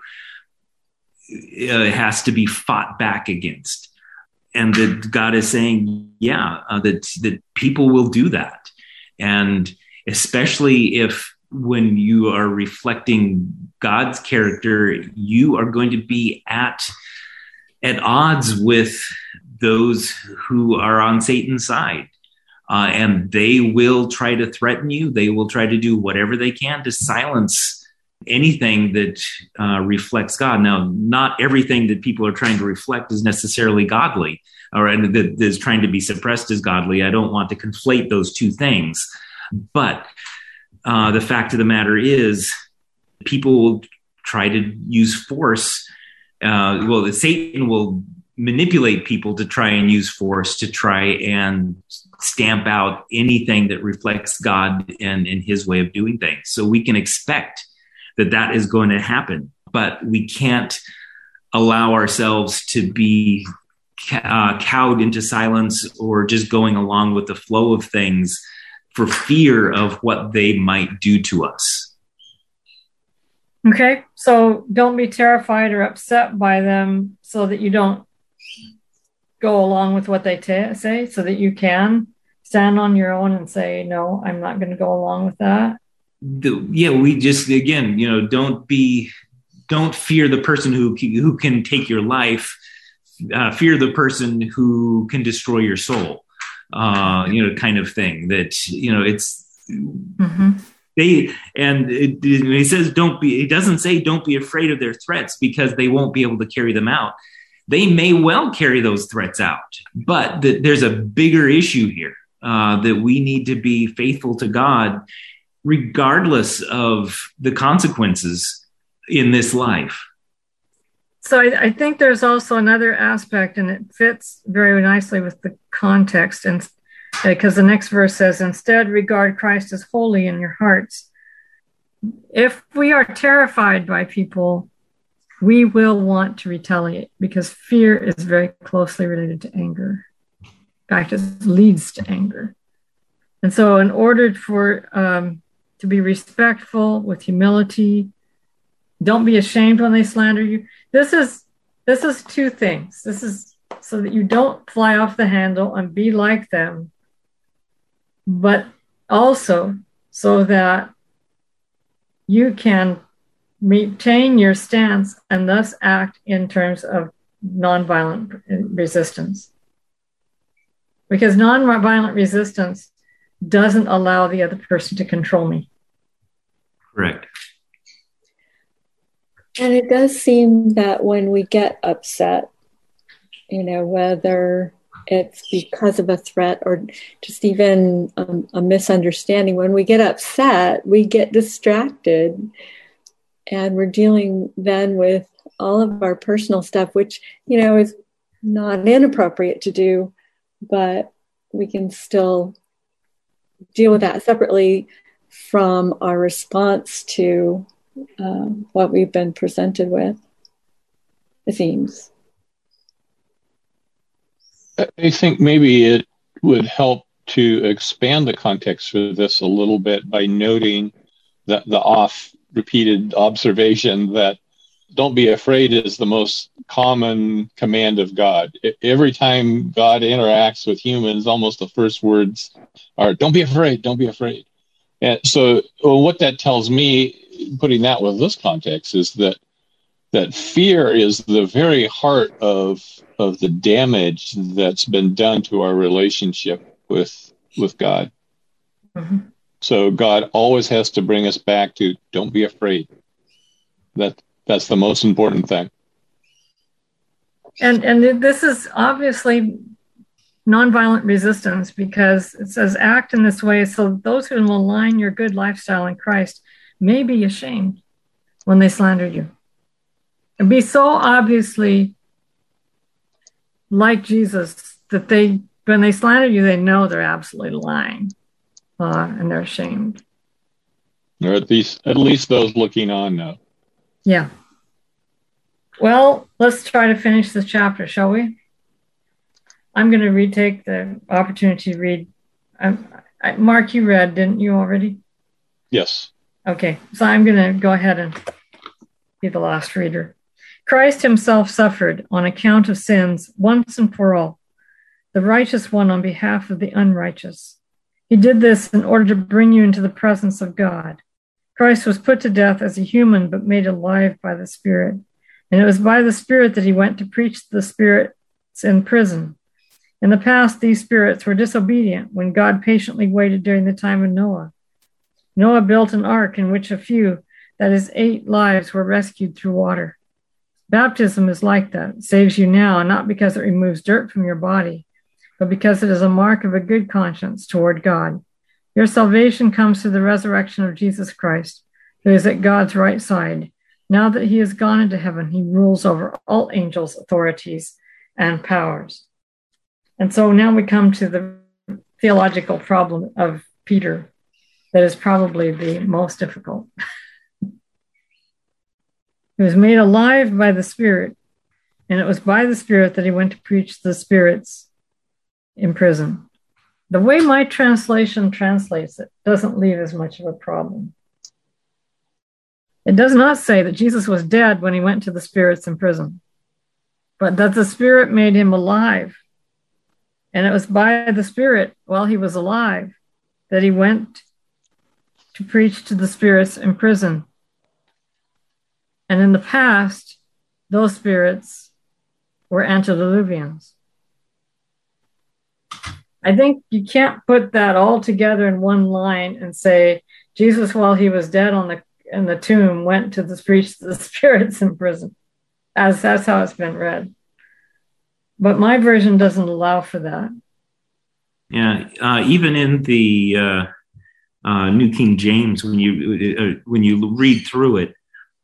has to be fought back against. And that God is saying, that people will do that. And especially if when you are reflecting God's character, you are going to be at odds with those who are on Satan's side. And they will try to threaten you. They will try to do whatever they can to silence anything that reflects God. Now, not everything that people are trying to reflect is necessarily godly, or that is trying to be suppressed is godly. I don't want to conflate those two things. But the fact of the matter is, people will try to use force. Satan will manipulate people to try and use force to try and stamp out anything that reflects God and his way of doing things. So we can expect that is going to happen, but we can't allow ourselves to be cowed into silence or just going along with the flow of things for fear of what they might do to us. Okay, so don't be terrified or upset by them so that you don't go along with what they say, so that you can stand on your own and say, no, I'm not going to go along with that. We just, again, don't fear the person who can take your life. Fear the person who can destroy your soul. Kind of thing that, it's, he says, it doesn't say don't be afraid of their threats because they won't be able to carry them out. They may well carry those threats out, but there's a bigger issue here, that we need to be faithful to God regardless of the consequences in this life. So I think there's also another aspect, and it fits very nicely with the context, and because the next verse says, instead regard Christ as holy in your hearts. If we are terrified by people, we will want to retaliate because fear is very closely related to anger. In fact, it leads to anger. And so in order for to be respectful with humility, don't be ashamed when they slander you. This is two things. This is so that you don't fly off the handle and be like them, but also so that you can maintain your stance and thus act in terms of nonviolent resistance. Because nonviolent resistance doesn't allow the other person to control me. Correct. And it does seem that when we get upset, whether it's because of a threat or just even a misunderstanding, when we get upset, we get distracted and we're dealing then with all of our personal stuff, which, is not inappropriate to do, but we can still deal with that separately from our response to what we've been presented with, it seems. I think maybe it would help to expand the context for this a little bit by noting that the oft-repeated observation that don't be afraid is the most common command of God. Every time God interacts with humans, almost the first words are, don't be afraid, don't be afraid. And so what that tells me, putting that with this context, is that fear is the very heart of the damage that's been done to our relationship with God. Mm-hmm. So God always has to bring us back to don't be afraid. That's the most important thing. And this is obviously nonviolent resistance, because it says act in this way so those who malign your good lifestyle in Christ may be ashamed when they slander you. And be so obviously like Jesus that when they slander you, they know they're absolutely lying, and they're ashamed. Or at least those looking on know. Yeah. Well, let's try to finish this chapter, shall we? I'm going to retake the opportunity to read. Mark, you read, didn't you already? Yes. Okay, so I'm going to go ahead and be the last reader. Christ himself suffered on account of sins once and for all, the righteous one on behalf of the unrighteous. He did this in order to bring you into the presence of God. Christ was put to death as a human, but made alive by the Spirit. And it was by the Spirit that he went to preach to the spirits in prison. In the past, these spirits were disobedient when God patiently waited during the time of Noah. Noah built an ark in which a few, that is 8 lives, were rescued through water. Baptism is like that. It saves you now, not because it removes dirt from your body, but because it is a mark of a good conscience toward God. Your salvation comes through the resurrection of Jesus Christ, who is at God's right side. Now that he has gone into heaven, he rules over all angels, authorities, and powers. And so now we come to the theological problem of Peter that is probably the most difficult. He was made alive by the Spirit, and it was by the Spirit that he went to preach to the spirits in prison. The way my translation translates it doesn't leave as much of a problem. It does not say that Jesus was dead when he went to the spirits in prison, but that the Spirit made him alive. And it was by the Spirit, while he was alive, that he went to preach to the spirits in prison. And in the past, those spirits were antediluvians. I think you can't put that all together in one line and say Jesus, while he was dead in the tomb, went to preach to the spirits in prison, as that's how it's been read. But my version doesn't allow for that. Yeah, even in the New King James, when you read through it,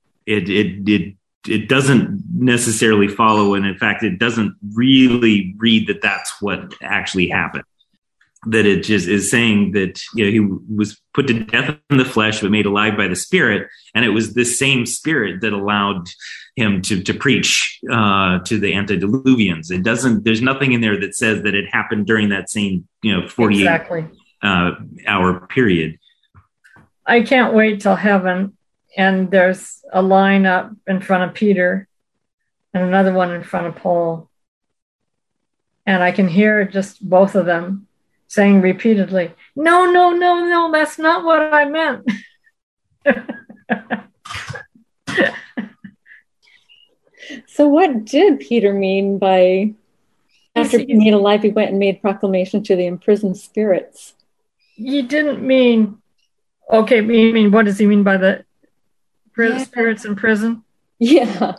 it doesn't necessarily follow, and in fact, it doesn't really read that that's what actually happened. That it just is saying that he was put to death in the flesh, but made alive by the Spirit, and it was this same Spirit that allowed him to preach to the antediluvians. It doesn't. There's nothing in there that says that it happened during that same 48 exactly. Hour period. I can't wait till heaven, and there's a line up in front of Peter, and another one in front of Paul, and I can hear just both of them saying repeatedly, no, that's not what I meant. So what did Peter mean by, after being made alive, he went and made proclamation to the imprisoned spirits? He didn't mean, okay, you mean, what does he mean by the spirits in prison? Yeah.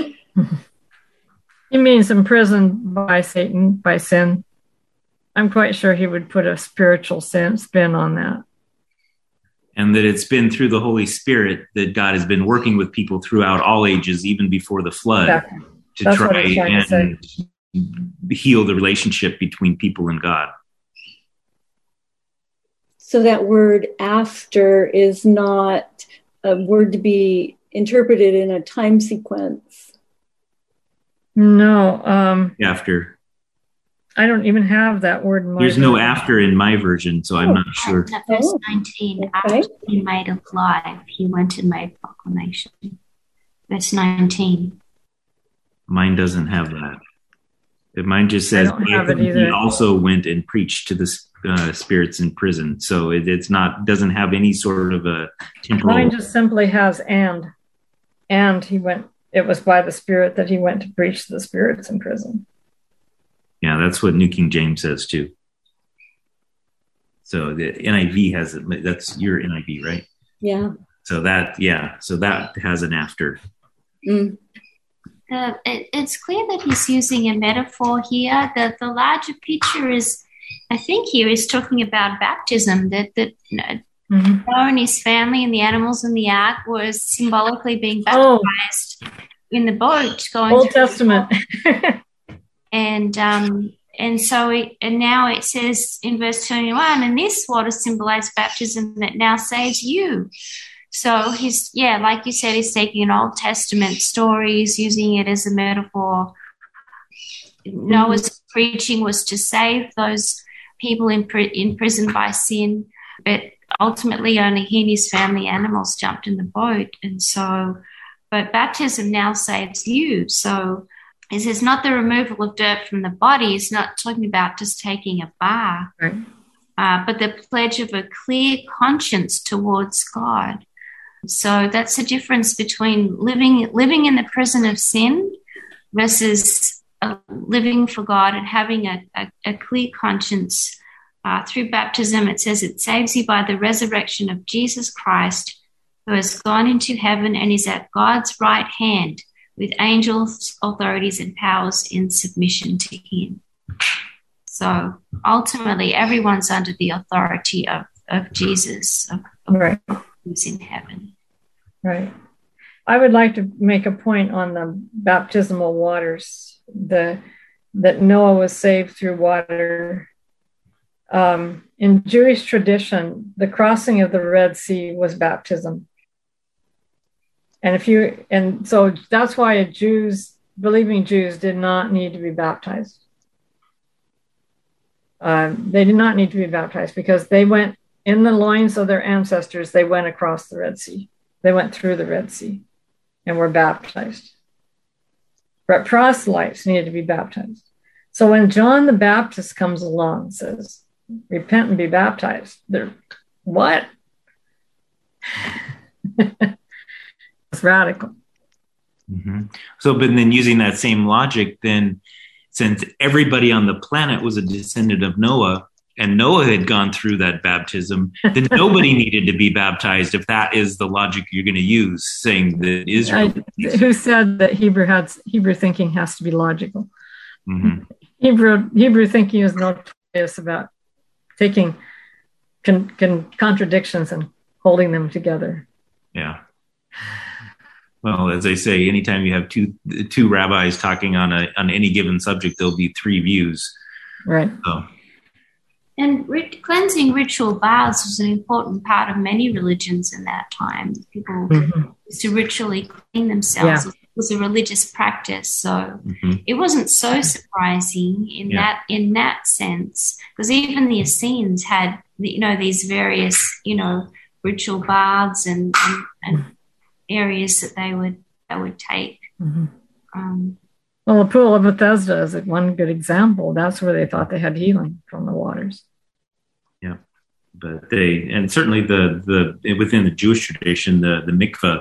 He means imprisoned by Satan, by sin. I'm quite sure he would put a spiritual spin on that. And that it's been through the Holy Spirit that God has been working with people throughout all ages, even before the flood, exactly. to That's try and heal the relationship between people and God. So that word after is not a word to be interpreted in a time sequence. No. After. I don't even have that word in my There's no after in my version, so I'm not sure. Verse 19, okay. After he made alive, he went and made proclamation. Verse 19. Mine doesn't have that. Mine just says he also went and preached to the spirits in prison. So it's not, doesn't have any sort of a temporal. Mine just simply has and he went, it was by the Spirit that he went to preach to the spirits in prison. Yeah, that's what New King James says too. So the NIV has it. That's your NIV, right? Yeah. So that has an after. Mm. It's clear that he's using a metaphor here. The larger picture is, I think here is talking about baptism, that Noah and his family and the animals in the ark was symbolically being baptized in the boat. Going Old Testament. And so now it says in verse 21, and this water symbolized baptism that now saves you. So he's, like you said, he's taking an Old Testament story, he's using it as a metaphor. Noah's preaching was to save those people in prison by sin, but ultimately only he and his family animals jumped in the boat. And so, but baptism now saves you. So it says not the removal of dirt from the body. It's not talking about just taking a bath, right. But the pledge of a clear conscience towards God. So that's the difference between living in the prison of sin versus living for God and having a clear conscience. Through baptism, it says it saves you by the resurrection of Jesus Christ, who has gone into heaven and is at God's right hand, with angels, authorities, and powers in submission to him. So ultimately, everyone's under the authority of Jesus, of right. who's in heaven. Right. I would like to make a point on the baptismal waters, that Noah was saved through water. In Jewish tradition, the crossing of the Red Sea was baptism. And so that's why believing Jews did not need to be baptized. They did not need to be baptized because they went in the loins of their ancestors. They went across the Red Sea. They went through the Red Sea and were baptized. But proselytes needed to be baptized. So when John the Baptist comes along and says, repent and be baptized, they're, what? It's radical. Mm-hmm. So, but then using that same logic, then since everybody on the planet was a descendant of Noah, and Noah had gone through that baptism, then nobody needed to be baptized if that is the logic you're going to use, saying that Israel... Who said that Hebrew thinking has to be logical? Mm-hmm. Hebrew thinking is notorious about taking contradictions and holding them together. Yeah. Well, as I say, anytime you have two rabbis talking on any given subject, there'll be three views. Right. So. And cleansing ritual baths was an important part of many religions in that time. People used to ritually clean themselves. Yeah. It was a religious practice, so it wasn't so surprising in that sense, because even the Essenes had these various ritual baths and areas that they would take. Well, the Pool of Bethesda is one good example. That's where they thought they had healing from the waters. Yeah, but and certainly the within the Jewish tradition, the mikveh,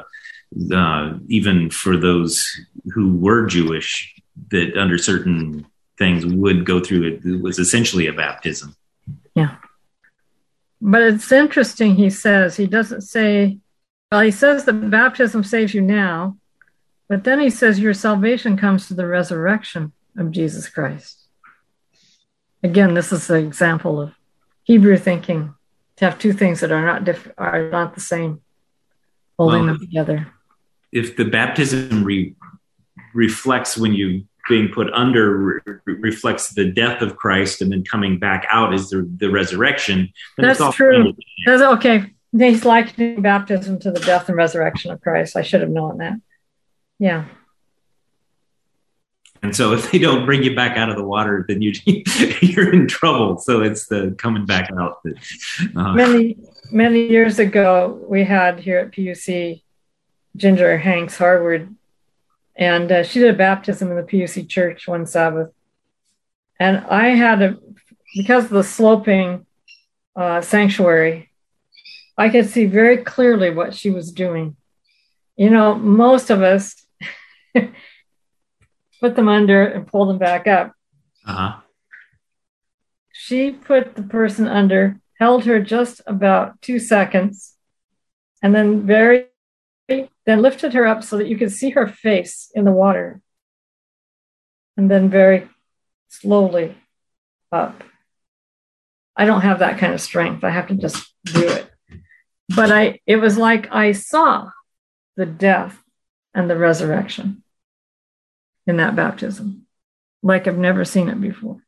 even for those who were Jewish, that under certain things would go through it was essentially a baptism. Yeah, but it's interesting. He doesn't say. Well, he says that baptism saves you now, but then he says your salvation comes to the resurrection of Jesus Christ. Again, this is an example of Hebrew thinking, to have two things that are not the same, holding them together. If the baptism reflects when you being put under reflects the death of Christ and then coming back out is the resurrection. That's true. That's okay. He's likening baptism to the death and resurrection of Christ. I should have known that. Yeah. And so if they don't bring you back out of the water, then you're in trouble. So it's the coming back out. Many years ago, we had here at PUC Ginger Hanks Harward, and she did a baptism in the PUC church one Sabbath. And I had because of the sloping sanctuary, I could see very clearly what she was doing. Most of us put them under and pull them back up. She put the person under, held her just about 2 seconds, and then lifted her up so that you could see her face in the water, and then very slowly up. I don't have that kind of strength. I have to just do it. But it was like I saw the death and the resurrection in that baptism, like I've never seen it before.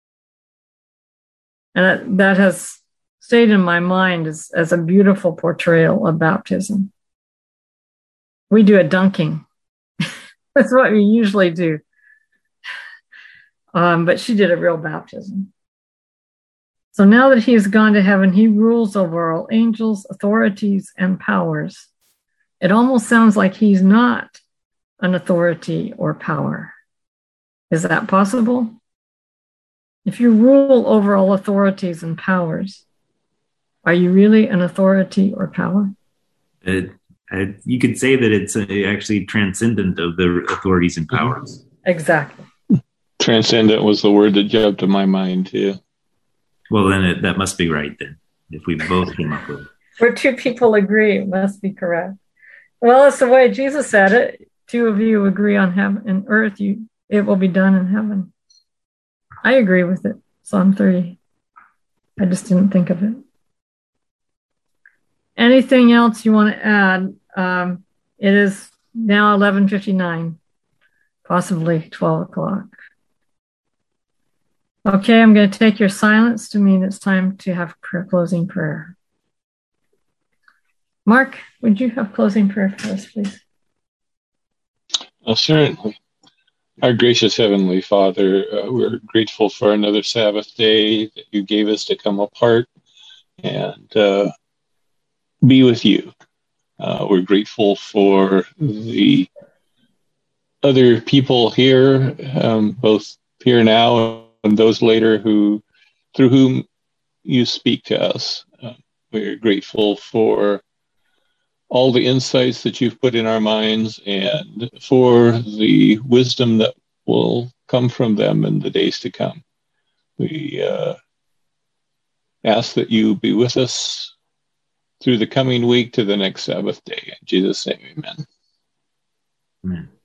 And that has stayed in my mind as a beautiful portrayal of baptism. We do a dunking. That's what we usually do. But she did a real baptism. So now that he has gone to heaven, he rules over all angels, authorities, and powers. It almost sounds like he's not an authority or power. Is that possible? If you rule over all authorities and powers, are you really an authority or power? You could say that it's actually transcendent of the authorities and powers. Exactly. Transcendent was the word that jumped to my mind, too. Well, then that must be right, then, if we both came up with it. Where two people agree, it must be correct. Well, it's the way Jesus said it. Two of you agree on heaven and earth, it will be done in heaven. I agree with it. Psalm 30. I just didn't think of it. Anything else you want to add? It is now 11:59, possibly 12 o'clock. Okay, I'm going to take your silence to mean it's time to have closing prayer. Mark, would you have closing prayer for us, please? Certainly. Our gracious Heavenly Father, we're grateful for another Sabbath day that you gave us to come apart and be with you. We're grateful for the other people here, both here now and those later through whom you speak to us. We're grateful for all the insights that you've put in our minds and for the wisdom that will come from them in the days to come. We ask that you be with us through the coming week to the next Sabbath day. In Jesus' name, amen. Amen.